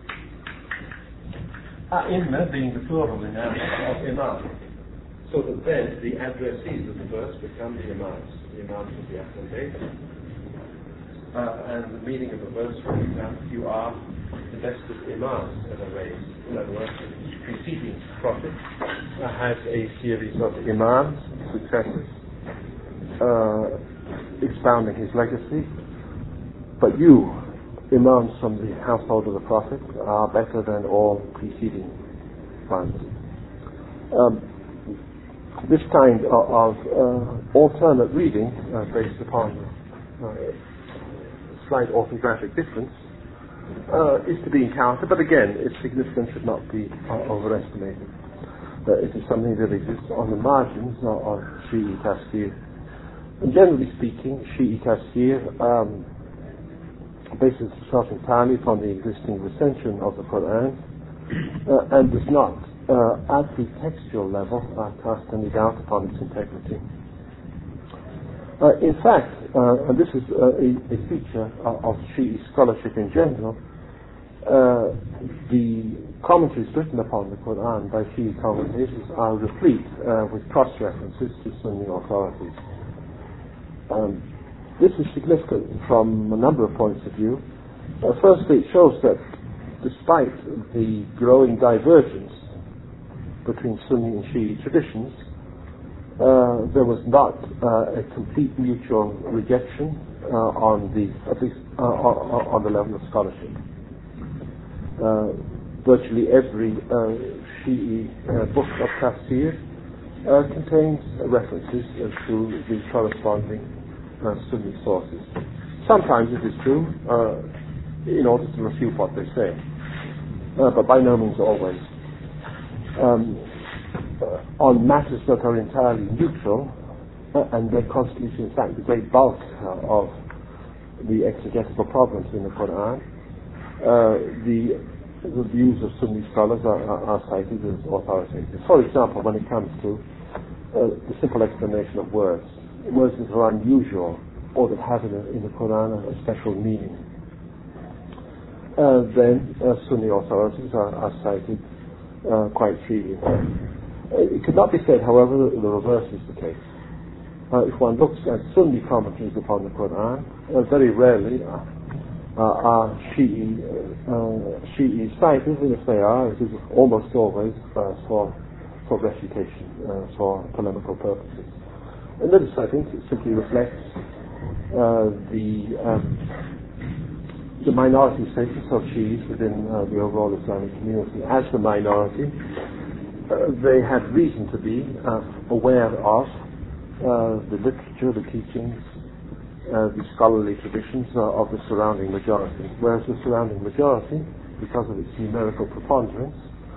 A'imma being the plural in Arabic of imam. So that then the addressees of the verse become the imams. The imams of the Ahlul Bayt. And the meaning of the verse, for example, you are the best of imams ever raised. In other words, the preceding prophet has a series of imams, successors, expounding his legacy. But you, imams from the household of the prophet, are better than all preceding ones. This kind of alternate reading, based upon slight orthographic difference, is to be encountered, but again, its significance should not be overestimated. It is something that exists on the margins of Shi'i Tafsir. And generally speaking, Shi'i Tafsir bases itself entirely upon the existing recension of the Quran and does not, at the textual level, cast any doubt upon its integrity. In fact, and this is a feature of Shi'i scholarship in general, the commentaries written upon the Quran by Shi'i commentators are replete with cross-references to Sunni authorities. This is significant from a number of points of view. Firstly, it shows that despite the growing divergence between Sunni and Shi'i traditions, there was not a complete mutual rejection on the level of scholarship. Virtually every Shi'i book of tafsir contains references to the corresponding Sunni sources. Sometimes it is true in order to refute what they say, but by no means always. On matters that are entirely neutral, and that constitutes in fact the great bulk of the exegetical problems in the Quran, the views of Sunni scholars are cited as authoritative. For example, when it comes to the simple explanation of words that are unusual or that have in the Quran a special meaning, then Sunni authorities are cited quite freely. It could not be said, however, that the reverse is the case. If one looks at Sunni commentaries upon the Quran, very rarely are Shi'i cited, and if they are, it is almost always for refutation, for polemical purposes. And this, I think, simply reflects the minority status of Shi'is within the overall Islamic community. As the minority, they had reason to be aware of the literature, the teachings, the scholarly traditions of the surrounding majority, whereas the surrounding majority, because of its numerical preponderance,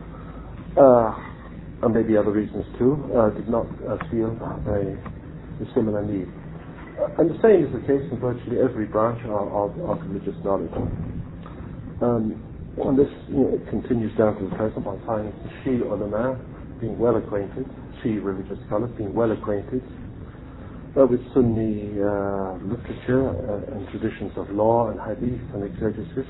and maybe other reasons too, did not feel a similar need. And the same is the case in virtually every branch of religious knowledge. And this continues down to the present. One finds the Shi'i ulama being well acquainted, Shi'i religious scholars being well acquainted with Sunni literature and traditions of law and hadith and exegesis,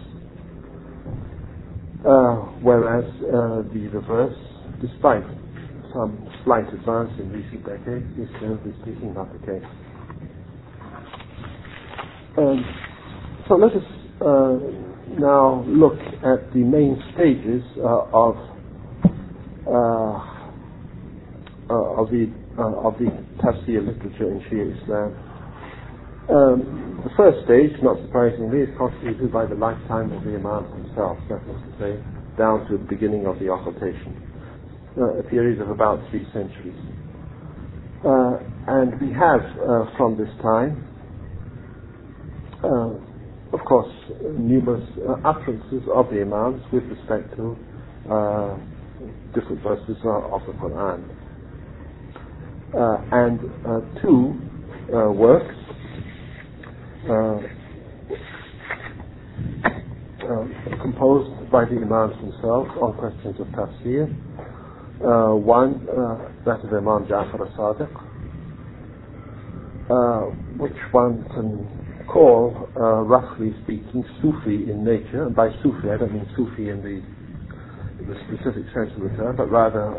whereas the reverse, despite some slight advance in recent decades, is generally speaking not the case. So let us now look at the main stages of the tafsir literature in Shia Islam. The first stage, not surprisingly, is constituted by the lifetime of the Imams themselves, that is to say, down to the beginning of the occultation, a period of about 3 centuries. And we have, from this time, of course, numerous utterances of the Imams with respect to different verses of the Quran. And 2 works composed by the Imams themselves on questions of tafsir. One, that of Imam Ja'far al-Sadiq, which one can call, roughly speaking, Sufi in nature. And by Sufi, I don't mean Sufi in the specific sense of the term, but rather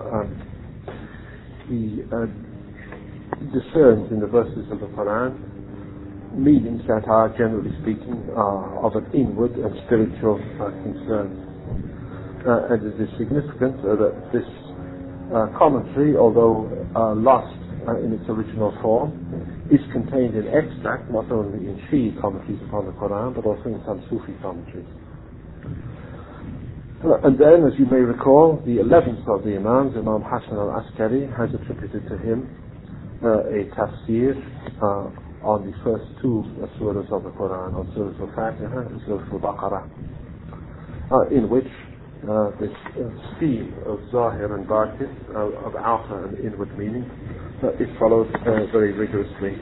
he discerns in the verses of the Quran meanings that are, generally speaking, of an inward and spiritual concern. And it is significant that this commentary, although lost in its original form, is contained in extract not only in Shi'i commentaries upon the Quran, but also in some Sufi commentaries. And then, as you may recall, the 11th of the Imams, Imam Hassan al-Askari, has attributed to him a tafsir on the first 2 surahs of the Quran, on Surah Al-Fatiha and Surah Al-Baqarah, in which this scheme of Zahir and Batin, of outer and inward meaning, is followed very rigorously.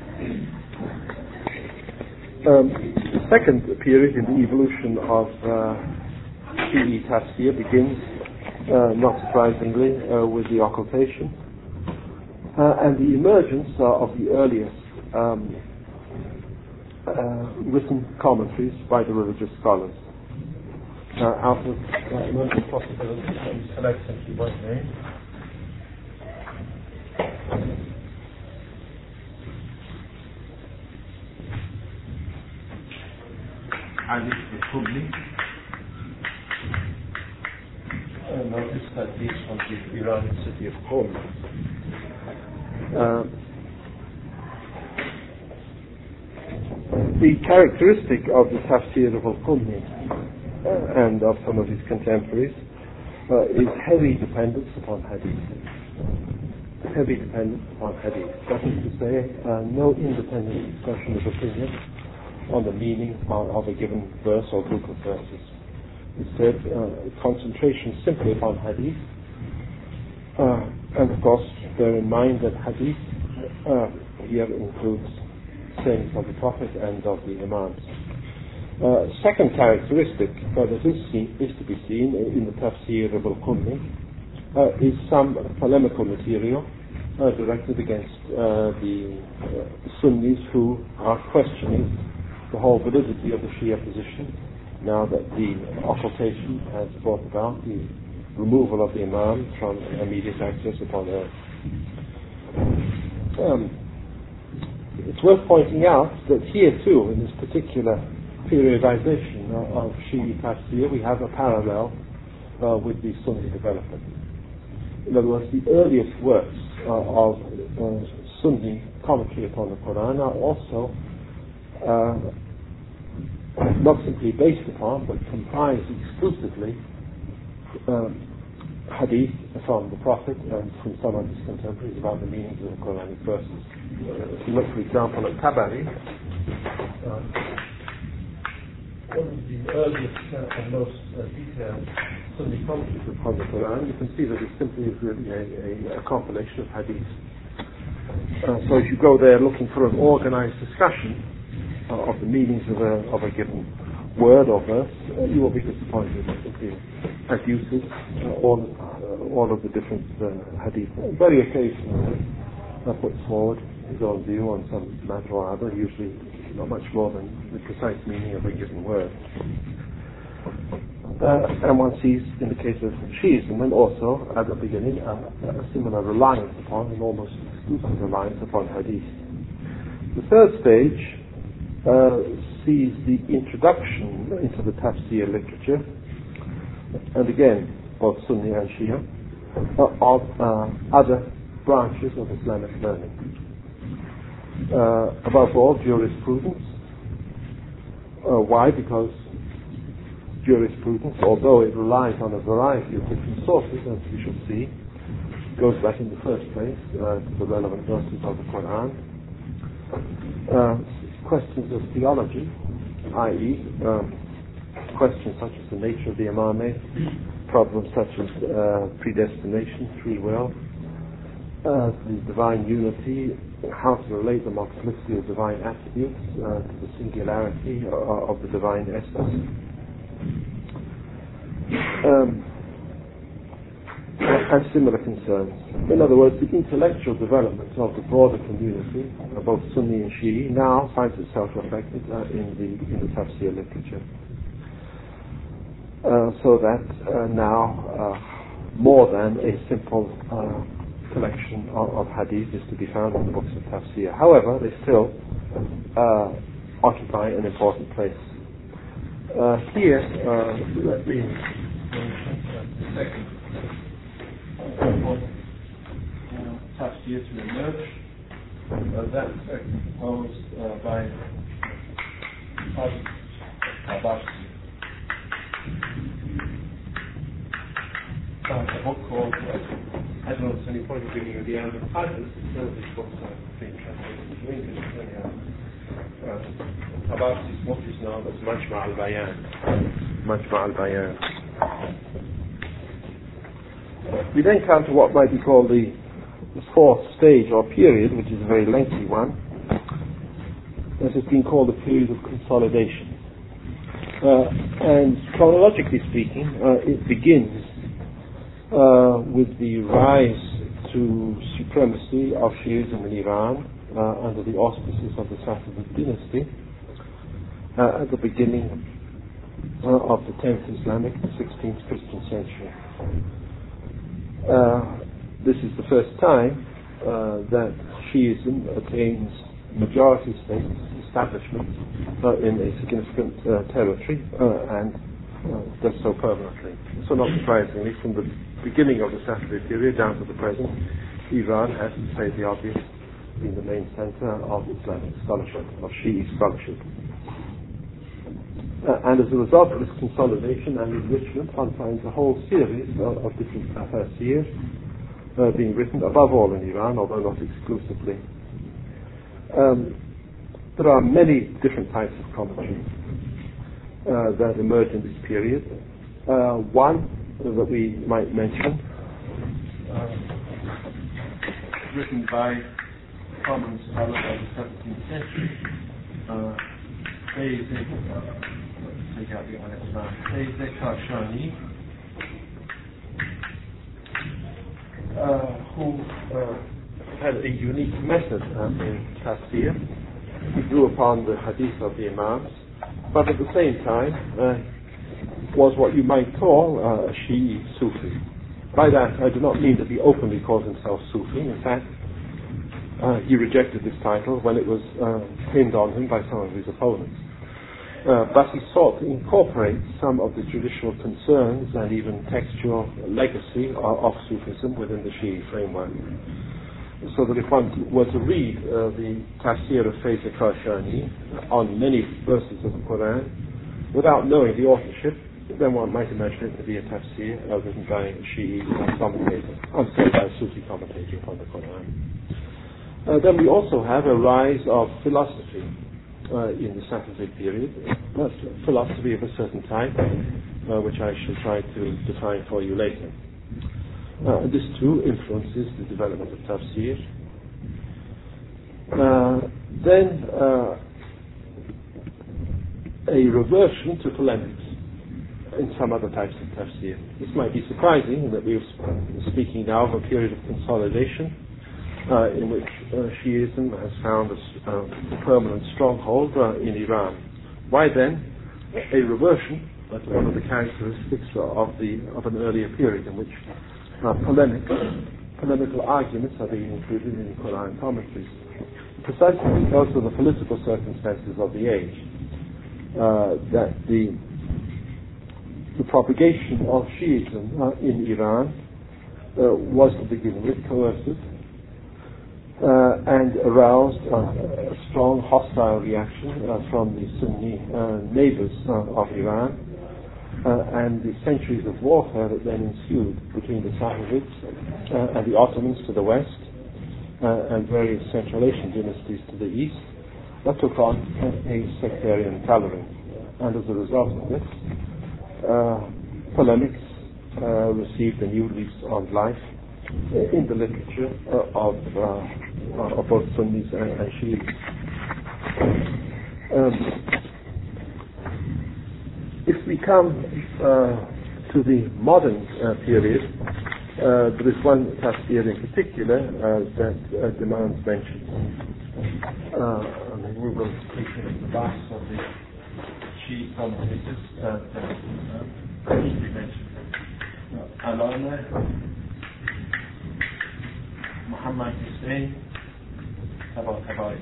The second period in the evolution of Shi'i tafsir begins, not surprisingly, with the occultation and the emergence of the earliest written commentaries by the religious scholars. Out of emerging possibilities, let me select simply one name. Ali al-Qubli. Notice that he's from the Iranian city of Qom. The characteristic of the Tafsir of al-Qummi and of some of his contemporaries is heavy dependence upon hadith. Heavy dependence upon hadith. That is to say, no independent expression of opinion on the meaning of a given verse or group of verses. Instead, concentration simply upon hadith. And of course, bear in mind that hadith here includes sayings of the Prophet and of the Imams. Second characteristic that is to be seen in the Tafsir of al-Qummi is some polemical material directed against the Sunnis who are questioning the whole validity of the Shia position now that the occultation has brought about the removal of the Imam from immediate access upon earth. It's worth pointing out that here too, in this particular periodization of Shi'i Tafsir, we have a parallel with the Sunni development. In other words, the earliest works of Sunni commentary upon the Quran are also not simply based upon, but comprise exclusively hadith from the Prophet and from some of his contemporaries about the meanings of the Quranic verses. If you look, for example, at Tabari, one of the earliest and most detailed Sunni commentaries upon the Quran, you can see that it simply is really a compilation of hadith. So if you go there looking for an organized discussion of the meanings of a given word or verse, you will be disappointed. It abuses all of the different hadith. Very occasionally put forward his own view on some matter or other, usually not much more than the precise meaning of a given word. And one sees in the case of Shiism, and also at the beginning, a similar reliance upon, an almost exclusive reliance upon hadith. The third stage sees the introduction into the tafsir literature, and again, both Sunni and Shia, of other branches of Islamic learning. Above all, jurisprudence. Why? Because jurisprudence, although it relies on a variety of different sources, as we shall see, goes back in the first place to the relevant verses of the Quran. Questions of theology, i.e., questions such as the nature of the imamate, problems such as predestination, free will, the divine unity, how to relate the multiplicity of divine attributes to the singularity of the divine essence. And similar concerns. In other words, the intellectual development of the broader community, both Sunni and Shi'i, now finds itself reflected in the tafsir literature. So that now more than a simple collection of hadith is to be found in the books of tafsir. However, they still occupy an important place. Here, let me second tafsir to emerge. That's composed by Abbas. A book called, I don't know if there's any point of reading at the end of the titles, none of these books are being translated into English. Abbas' book is known as Majma' al-Bayan. Majma' al-Bayan. We then come to what might be called the fourth stage or period, which is a very lengthy one. This has been called the period of consolidation. And chronologically speaking, it begins with the rise to supremacy of Shiism in Iran under the auspices of the Safavid dynasty at the beginning of the 10th Islamic, 16th Christian century. This is the first time that Shiism attains majority status, establishment in a significant territory, and does so permanently. So not surprisingly, from the beginning of the Safavid period down to the present, Iran has, to say the obvious, been the main center of Islamic scholarship, of Shi'i scholarship. And as a result of this consolidation and enrichment, one finds a whole series of different tafsirs being written, above all in Iran, although not exclusively. There are many different types of commentary that emerge in this period. One that we might mention, written by a common scholar of the 17th century, Sayyid Kashani, who had a unique method in tafsir. He drew upon the hadith of the Imams, but at the same time was what you might call a Shi'i Sufi. By that I do not mean that he openly called himself Sufi. In fact, he rejected this title when it was pinned on him by some of his opponents. But he sought to incorporate some of the traditional concerns and even textual legacy of Sufism within the Shi'i framework. So that if one were to read the tafsir of Sayyid Kashani on many verses of the Quran without knowing the authorship, then one might imagine it to be a tafsir written by a Shi'i commentator, by a Sufi commentator upon the Quran. Then we also have a rise of philosophy in the Safavid period, but philosophy of a certain type, which I shall try to define for you later. This too influences the development of tafsir. Then a reversion to polemics in some other types of tafsir. This might be surprising that we are speaking now of a period of consolidation in which Shi'ism has found a permanent stronghold in Iran. Why then a reversion to one of the characteristics of an earlier period in which polemical arguments are being included in Quran commentaries, precisely because of the political circumstances of the age, that the propagation of Shiism in Iran was to begin with coercive and aroused a strong hostile reaction from the Sunni neighbors of Iran. And the centuries of warfare that then ensued between the Safavids and the Ottomans to the west and various Central Asian dynasties to the east, that took on a sectarian coloring. And as a result of this, polemics received a new lease on life in the literature of both Sunnis and Shiites. If we come to the modern period, there is one tafsir in particular that demands mention. We will take the last of the Shi'i commentators that need to be mentioned. Allama Muhammad Hussein Tabatabai.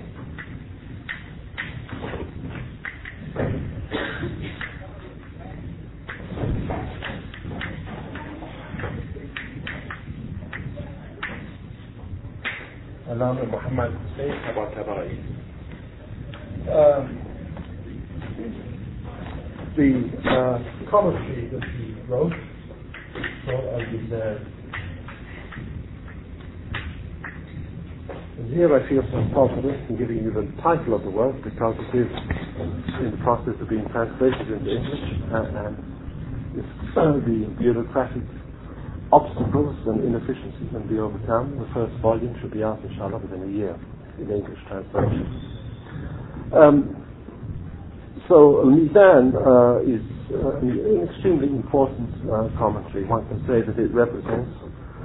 Allama Muhammad Hussein Tabatabai. The commentary that he wrote, so as we said, and here I feel some confidence in giving you the title of the work because it is in the process of being translated into English, and if the bureaucratic obstacles and inefficiencies can be overcome, the first volume should be out, inshallah, within a year in English translation. So Mizan is an extremely important commentary. One can say that it represents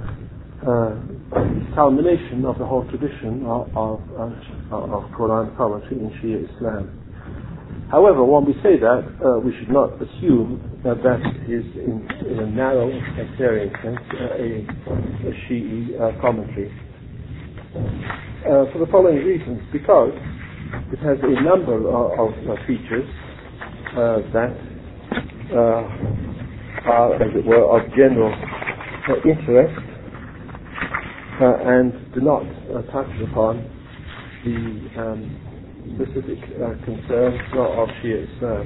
the culmination of the whole tradition of Quran commentary in Shia Islam. However, when we say that, we should not assume that is in a narrow sectarian sense a Shi'i commentary. For the following reasons: because it has a number of features that are, as it were, of general interest, and do not touch upon the specific concerns of Shia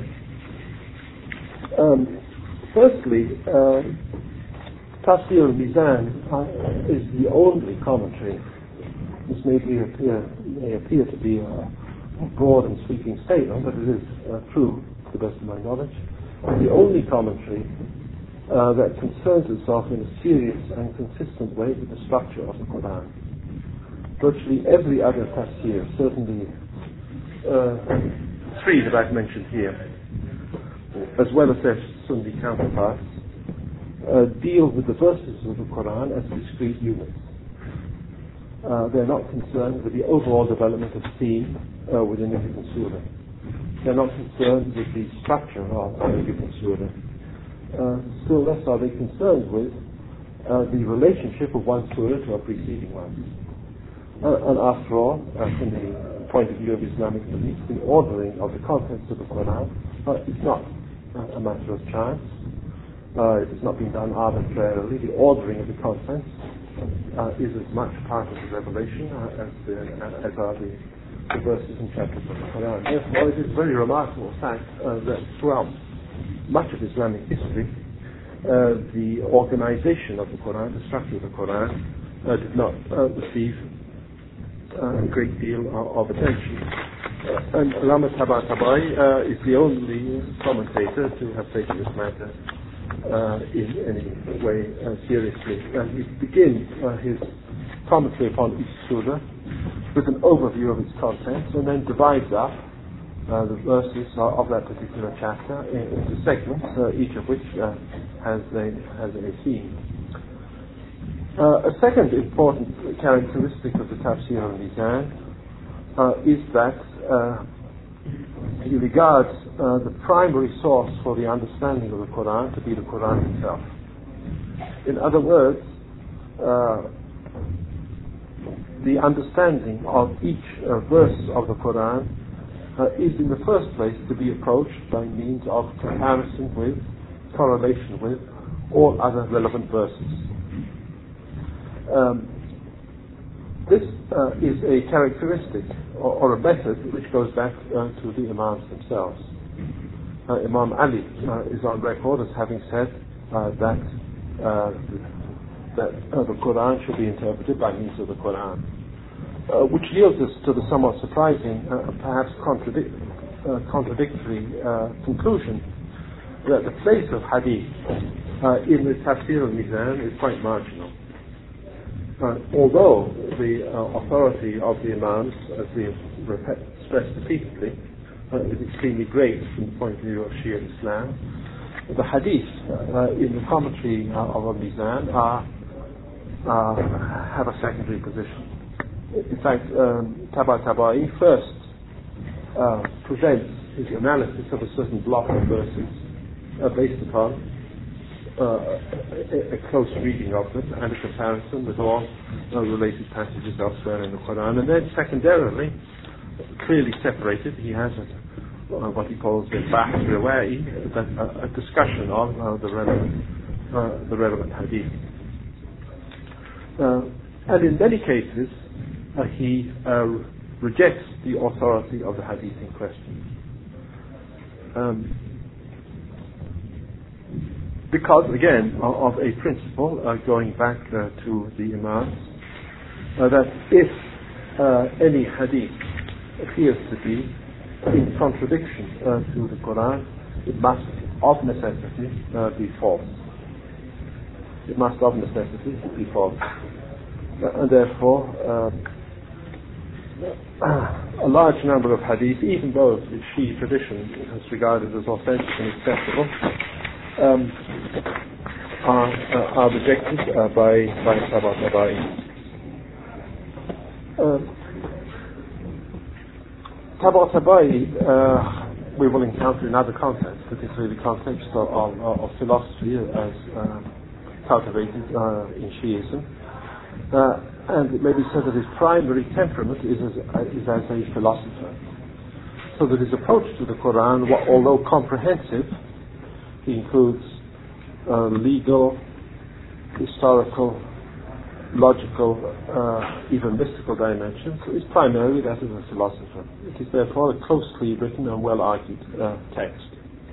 Islam. Firstly, Tafsir al-Mizan is the only commentary. This may appear to be a broad and sweeping statement, but it is true to the best of my knowledge. The only commentary that concerns itself in a serious and consistent way with the structure of the Quran. Virtually every other tafsir, certainly three that I've mentioned here, as well as their Sunni counterparts, deal with the verses of the Quran as discrete units. They're not concerned with the overall development of theme within a given surah. They're not concerned with the structure of a given surah. Still less are they concerned with the relationship of one surah to a preceding one. And after all, from the point of view of Islamic belief, the ordering of the contents of the Quran is not a matter of chance. It has not been done arbitrarily. The ordering of the contents is as much part of the revelation as are the verses and chapters of the Quran. Therefore, it is a very remarkable fact that throughout much of Islamic history, the organization of the Quran, the structure of the Quran, did not receive a great deal of attention. And Allama Tabatabai is the only commentator to have taken this matter in any way seriously. And he begins his commentary upon each surah with an overview of its contents, and then divides up the verses of that particular chapter into segments, each of which has a theme. A second important characteristic of the Tafsir al-Mizan is that he regards the primary source for the understanding of the Quran to be the Quran itself. In other words, the understanding of each verse of the Quran is in the first place to be approached by means of comparison with, correlation with, all other relevant verses. This is a characteristic or a method which goes back to the Imams themselves. Imam Ali is on record as having said that the Quran should be interpreted by means of the Quran, which yields us to the somewhat surprising, perhaps contradictory conclusion that the place of hadith in the Tafsir al-Mizan is quite marginal. Although the authority of the Imams, as we have stressed repeatedly, is extremely great from the point of view of Shia Islam, the hadith in the commentary of al-Mizan have a secondary position. In fact, Tabatabai first presents his analysis of a certain block of verses based upon a close reading of them and a comparison with all related passages elsewhere in the Quran. And then secondarily, clearly separated, he has what he calls a bahth riwa'i, a discussion of the relevant hadith. And in many cases, he rejects the authority of the hadith in question. Because, again, of a principle going back to the Imams, that if any hadith appears to be in contradiction to the Quran, it must of necessity be false. It must of necessity be false. And therefore, a large number of hadith, even those which Shi'i tradition has regarded as authentic and acceptable, are rejected by Tabatabai. Tabatabai we will encounter in other contexts, particularly the context of philosophy as cultivated in Shiism. And it may be said that his primary temperament is as a philosopher. So that his approach to the Quran, although comprehensive, he includes legal, historical, logical, even mystical dimensions, is primarily that of a philosopher. It is therefore a closely written and well-argued text.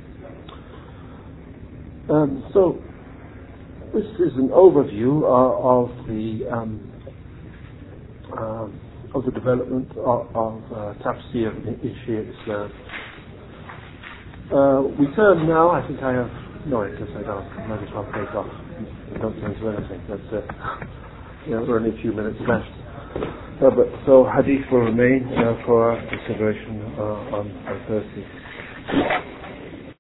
So this is an overview of the development of tafsir in Shia Islam. We turn now, I think I have, no, I guess I don't, I might as well take off. I don't turn to anything, we're only a few minutes left. So hadith will remain for our consideration on Thursday.